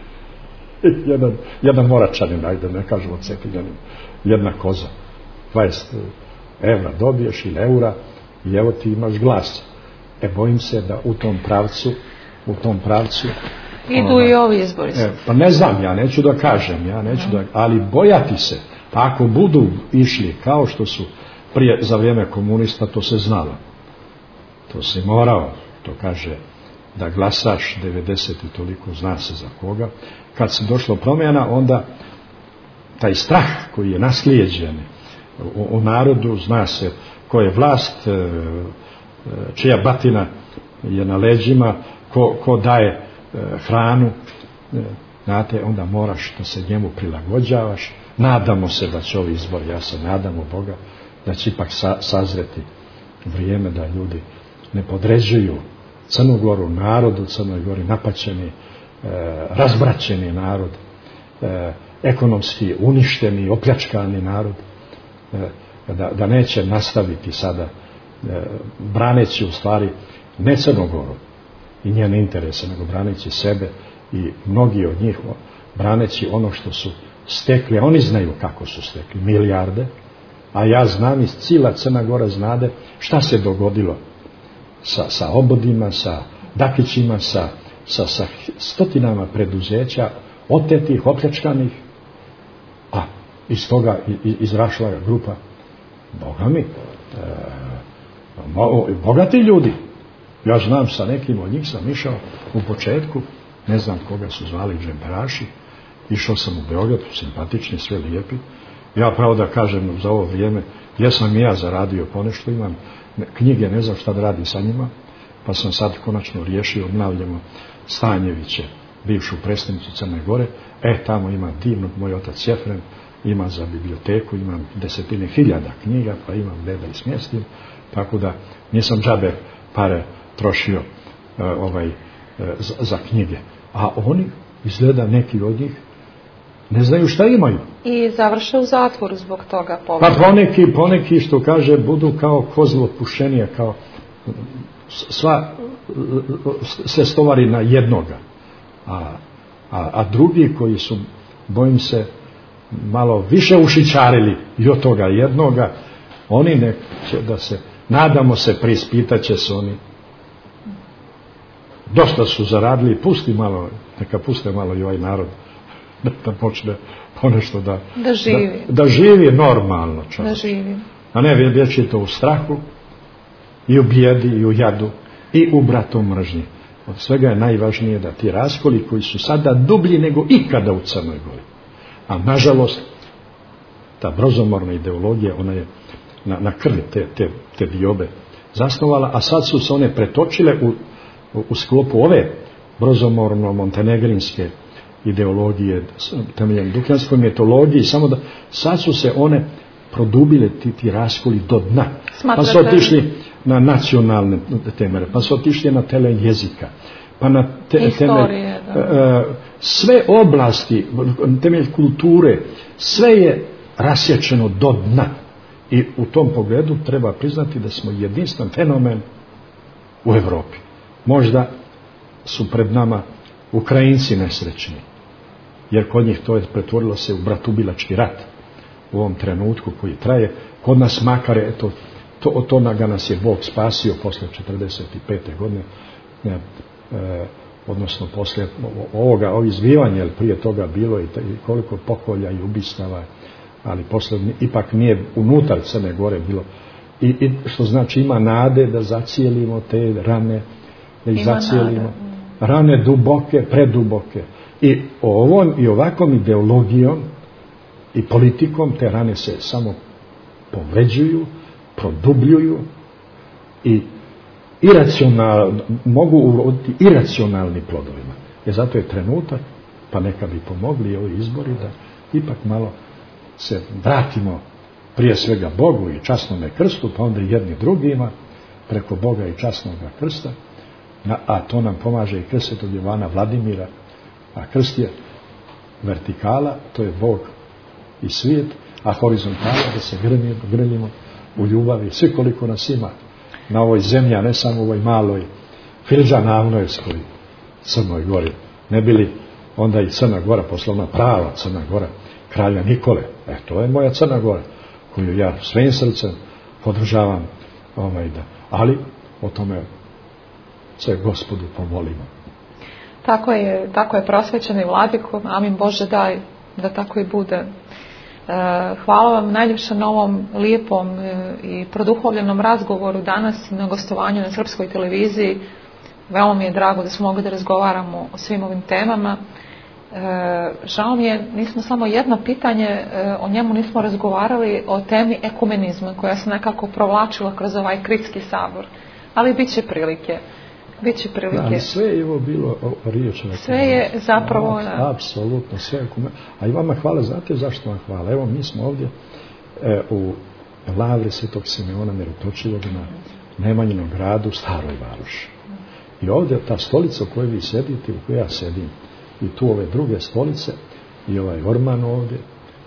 S4: jedan Moračanin, ajde ne kažemo Cetinjanin, jedna koza, 20 evra dobiješ ili eura i evo ti imaš glas. Bojim se da u tom pravcu
S3: idu i ovi izbori.
S4: Pa ne znam, ja neću da kažem, ali bojati se, ako budu išli kao što su prije za vrijeme komunista, to se znalo. To se morao, to kaže da glasaš 90 i toliko, zna se za koga. Kad se došlo promjena, onda taj strah koji je naslijeđen u narodu, zna se ko je vlast, čija batina je na leđima, ko daje hranu, znate, onda moraš da se njemu prilagođavaš. Nadamo se da će ovi izbori, ja se nadam u Boga, da će ipak sazreti vrijeme da ljudi ne podređuju Crnu Goru, narod u Crnoj Gori, napaćeni, razbraćeni narod, ekonomski uništeni, opljačkani narod, da neće nastaviti sada braneći u stvari ne Crnu Goru i njene interese, nego braneći sebe i mnogi od njih braneći ono što su stekli, a oni znaju kako su stekli, milijarde, a ja znam iz cijela Crna Gora znade šta se dogodilo sa obodima, sa Dakićima, sa stotinama preduzeća, otetih, opljačkanih, a iz toga izrašla grupa, Boga mi, bogati ljudi. Ja znam, sa nekim od njih sam išao u početku, ne znam koga su zvali, džemperaši, išao sam u Beograd, simpatični, sve lijepi. Ja pravo da kažem za ovo vrijeme, Jesam i ja zaradio ponešto, imam knjige, ne znam šta da radi sa njima, pa sam sad konačno riješio, obnavljamo Stanjeviće, bivšu predstavnicu Crne Gore. Tamo ima divno, moj otac Jefrem ima za biblioteku, imam 10.000 knjiga, pa imam gdje da ih smjestim, tako da nisam džabe pare trošio za knjige. A oni, izgleda neki od njih, ne znaju šta imaju.
S3: I završe u zatvoru zbog toga.
S4: Pa poneki što kaže, budu kao kozlo pušenija, kao se stovari na jednoga. A drugi koji su, bojim se, malo više ušićarili i od toga jednoga, oni će da se, nadamo se, preispitat će se oni. Dosta su zaradili, neka puste malo i ovaj narod da počne ponešto da živi normalno čovjek.
S3: Da živi.
S4: A ne vječito u strahu i u bijedi i u jadu i u bratomržnji. Od svega je najvažnije da ti raskoli koji su sada dublji nego ikada u Crnoj Gori. A nažalost, ta brozomorna ideologija, ona je na krvi te diobe zasnovala, a sad su se one pretočile u sklopu ove brozomorno-montenegrinske ideologije, temeljem dukljanskoj metodologiji, samo da sad su se one produbile ti raskoli do dna. Pa su otišli na nacionalne temere, pa su otišli na tele jezika, pa na temelj sve oblasti, temelj kulture, sve je rasječeno do dna. I u tom pogledu treba priznati da smo jedinstven fenomen u Europi. Možda su pred nama Ukrajinci nesrećni, jer kod njih to je pretvorilo se u bratubilački rat u ovom trenutku koji traje. Kod nas makar, eto, od toga nas je Bog spasio posle 45. godine, odnosno posle ovih zbivanja, jer prije toga bilo i koliko pokolja i ubistava, ali posle ipak nije unutar Crne Gore bilo. I što znači ima nade da zacijelimo te rane, da ih zacijelimo. Rane duboke, preduboke. I ovom i ovakvom ideologijom i politikom te rane se samo povređuju, produbljuju i mogu uroditi iracionalni plodovima. Jer zato je trenutak, pa neka bi pomogli ovi izbori da ipak malo se vratimo prije svega Bogu i časnome krstu, pa onda i jedni drugima preko Boga i časnoga krsta, a to nam pomaže i krst Svetog Jovana Vladimira, a krst je vertikala, to je Bog i svijet, a horizontala da se grlimo u ljubavi, svi koliko nas ima na ovoj zemlji, a ne samo u ovoj maloj Filđanavnojskoj Crnoj Gori. Ne bili onda i Crna Gora poslovna prava Crna Gora kralja Nikole. To je moja Crna Gora koju ja svojim srcem podržavam, ali o tome se Gospodu pomolimo.
S3: Tako je prosvećeni Vladiko, amin Bože daj da tako i bude. Hvala vam najljepše na ovom lijepom i produhovljenom razgovoru danas na gostovanju na Srpskoj televiziji. Veoma mi je drago da smo mogli da razgovaramo o svim ovim temama. Žao mi je, nismo samo jedno pitanje, o njemu nismo razgovarali, o temi ekumenizma koja se nekako provlačila kroz ovaj Kritski sabor. Ali bit će prilike.
S4: Ali sve je ovo bilo riječ.
S3: Sve je zapravo...
S4: Apsolutno, sve. A i vama hvala, znate zašto vam hvala? Evo, mi smo ovdje u Lavri Svetog Simeona Mirotočivog na Nemanjinom gradu, Staroj Varoši. I ovdje ta stolica u kojoj vi sedite, u kojoj ja sedim, i tu ove druge stolice, i ovaj orman ovdje,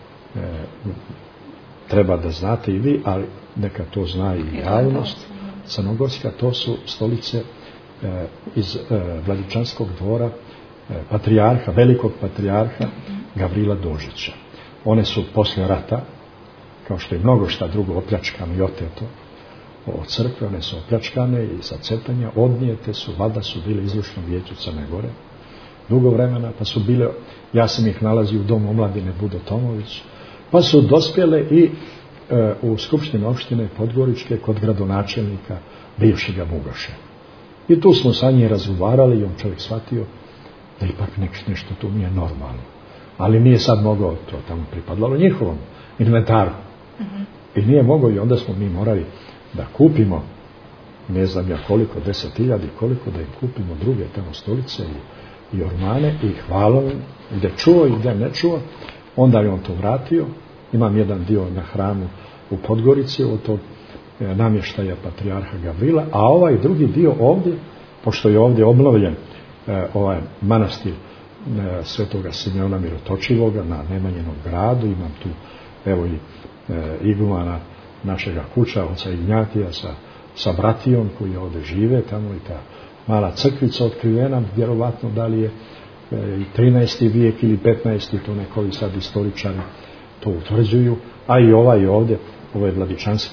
S4: treba da znate i vi, ali neka to zna i javnost crnogorska, to su stolice iz Vladičanskog dvora patrijarha, velikog patrijarha Gavrila Dožića. One su poslije rata, kao što je mnogo šta drugo opljačkano i oteto od crkve, one su opljačkane i sa cepanja odnijete su, valjda su bile izvršnom vijeću Crne Gore dugo vremena, pa su bile, ja sam ih nalazio u domu omladine Budo Tomović, pa su dospjele i u Skupštini opštine Podgoričke kod gradonačelnika bivšega Mugoše. I tu smo sa njim razgovarali i on čovjek shvatio da ipak nešto tu nije normalno. Ali nije sad mogao, to tamo pripadalo njihovom inventaru. I nije mogao, i onda smo mi morali da kupimo, ne znam ja koliko, 10.000 koliko, da im kupimo druge tamo stolice i ormane i hvala gdje čuo i gdje ne čuo. Onda je on to vratio. Imam jedan dio na hramu u Podgorici od tog namještaja patrijarha Gavrila, a ovaj drugi dio ovdje, pošto je ovdje obnovljen ovaj manastir Svetoga Simeona Mirotočivoga na Nemanjinom gradu, imam tu evo i igumana našega kuća, oca Ignjatija sa bratijom koji ovdje žive tamo, i ta mala crkvica otkrivena, vjerovatno da li je i 13. vijek ili 15. to nekovi sad istoričari to utvrđuju, a i ovaj ovdje, ovo je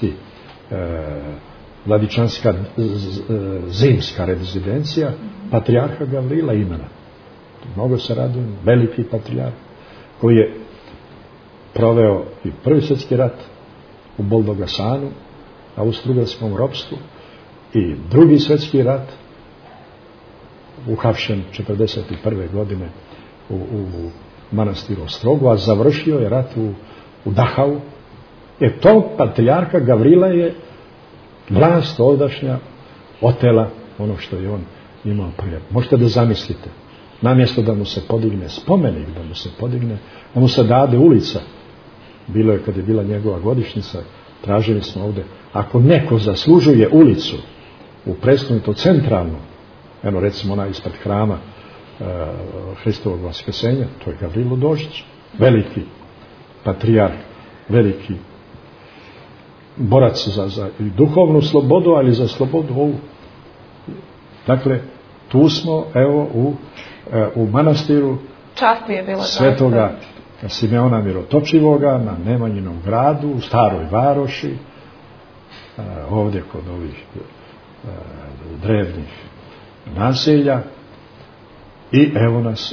S4: vladičanska zimska rezidencija patrijarha Gavrila imena. Mnogo se radujem, veliki patrijarh koji je proveo i Prvi svjetski rat u Boldogasanu, austrougarskom ropstvu, i Drugi svjetski rat, uhapšen 1941. godine u manastiru Ostrogu, a završio je rat u Dachau. Tog patrijarha Gavrila je vlast ovdašnja otela ono što je on imao prije. Možete da zamislite, namjesto da mu se podigne spomenik, da mu se dade ulica. Bilo je kad je bila njegova godišnjica, tražili smo ovdje, ako neko zaslužuje ulicu u prestolnici, to centralno, eno recimo ona ispred hrama Hristovog vaskrsenja, to je Gavrilo Dožić, veliki patrijarh, veliki borac za duhovnu slobodu, ali za slobodu ovu. Dakle, tu smo evo u manastiru Svetoga Simeona Mirotočivoga na Nemanjinom gradu, u Staroj Varoši, ovdje kod ovih drevnih naselja, i evo nas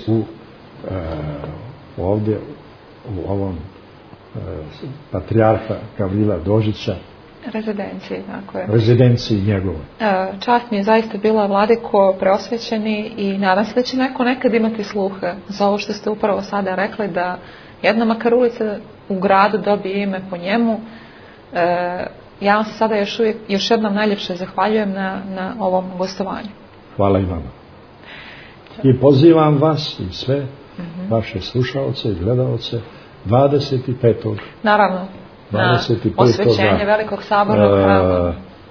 S4: ovdje u ovom patrijarha Gavrila Dožića rezidenciji njegove.
S3: Čast mi je zaista bila, vladiko, preosvećeni, i nadam se da će neko nekad imati sluha za ovo što ste upravo sada rekli, da jedna makar ulica u gradu dobije ime po njemu. Ja vam se sada još jednom najljepše zahvaljujem na ovom gostovanju.
S4: Hvala i vama. I pozivam vas i sve vaše slušaoce i gledaoce 25.
S3: Naravno, 25. osvećenje Velikog sabornog hrama.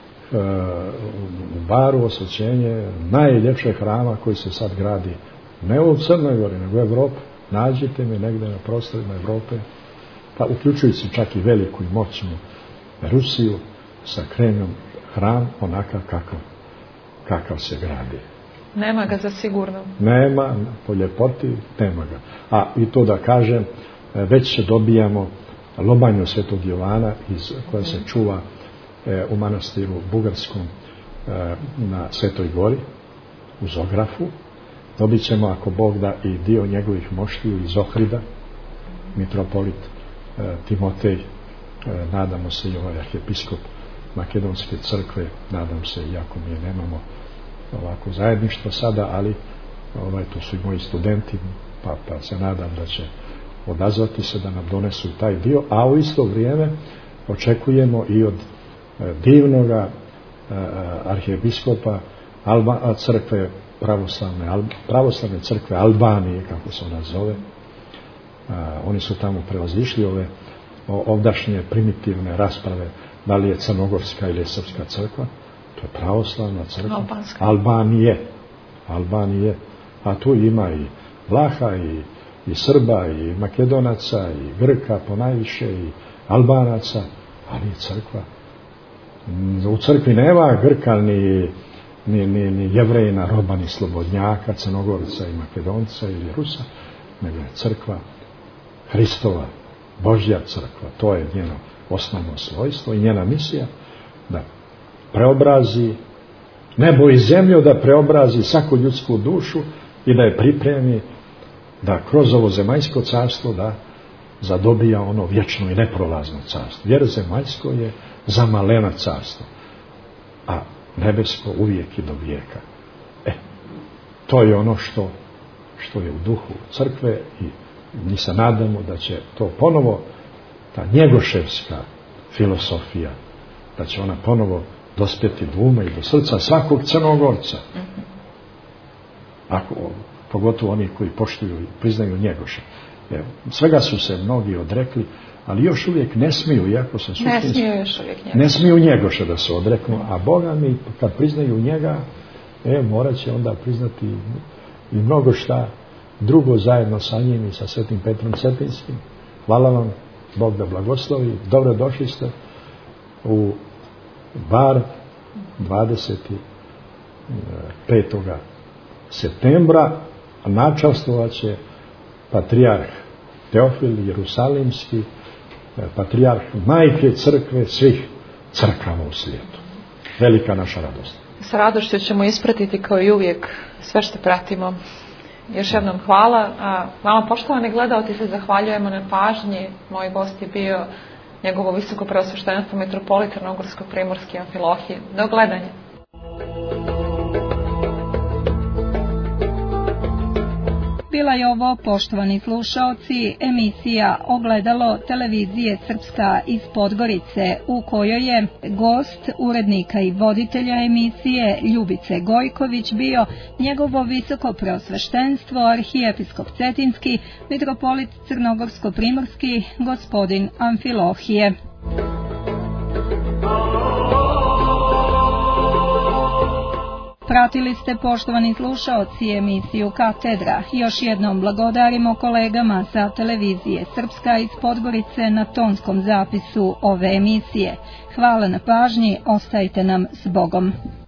S4: U Baru osvećenje najljepšeg hrama koji se sad gradi, ne u Crnoj Gori, nego u Evropi. Nađite me negdje na prostorima Evrope, pa uključujući čak i veliku i moćnu Rusiju, sa Kremljom, hram onakav kakav se gradi.
S3: Nema ga za sigurno.
S4: Nema, po ljepoti nema ga. A i to da kažem, već dobijamo lobanju Svetog Jovana koja se čuva u manastiru Bugarskom na Svetoj Gori, u Zografu. Dobit ćemo, ako Bog da, i dio njegovih moštiju iz Ohrida, mitropolit Timotej, nadamo se i ovaj arhijepiskop Makedonske crkve, nadam se, iako mi nemamo ovako zajedništvo sada, ali to su i moji studenti, pa se nadam da će odazvati se da nam donesu taj dio, a u isto vrijeme očekujemo i od divnoga arhijepiskopa crkve pravoslavne crkve Albanije, kako se ona zove. Oni su tamo prevazišli ove ovdašnje primitivne rasprave, da li je crnogorska ili je srpska crkva. To je pravoslavna crkva Albanije, a tu ima i Vlaha i Srba i Makedonaca i Grka ponajviše i Albanaca, ali je crkva. U crkvi nema Grka ni Jevrejina, Roba, ni Slobodnjaka, Crnogorca i Makedonca ili Rusa, nego je crkva Hristova, Božja crkva. To je njeno osnovno svojstvo i njena misija, da preobrazi nebo i zemlju, da preobrazi svaku ljudsku dušu i da je pripremi da kroz ovo zemaljsko carstvo da zadobija ono vječno i neprolazno carstvo. Jer zemaljsko je zamalena carstvo, a nebesko uvijek i do vijeka. To je ono što je u duhu crkve, i mi se nadamo da će to ponovo ta njegoševska filosofija, da će ona ponovo dospjeti do uma i do srca svakog Crnogorca. Pogotovo oni koji poštuju i priznaju Njegoša. Svega su se mnogi odrekli, ali još uvijek ne smiju, iako sam suštinski, ne smiju Njegoša da se odreknu, a Boga mi kad priznaju njega, morat će onda priznati i mnogo šta drugo zajedno sa njim i sa Svetim Petrom Cetinskim. Hvala vam, Bog da blagoslovi, dobro došli ste u bar 25. septembra, a načastvovat će patrijarh Teofil Jerusalimski, patrijarh Majke crkve svih crkava u svijetu. Velika naša radost.
S3: Sa radošću ćemo ispratiti kao i uvijek sve što pratimo. Još jednom hvala. A vama, poštovani gledaoci, se zahvaljujemo na pažnji. Moj gost je bio njegovo visoko preosveštenstvo mitropolit Crnogorsko-primorski Amfilohije. Do gledanja.
S2: Bila je ovo, poštovani slušaoci, emisija Ogledalo televizije Srpska iz Podgorice, u kojoj je gost urednika i voditelja emisije Ljubice Gojković bio njegovo visoko preosveštenstvo arhijepiskop Cetinski, mitropolit Crnogorsko-primorski, gospodin Amfilohije. Pratili ste, poštovani slušaoci, emisiju Katedra. Još jednom blagodarimo kolegama sa televizije Srpska iz Podgorice na tonskom zapisu ove emisije. Hvala na pažnji, ostajte nam s Bogom.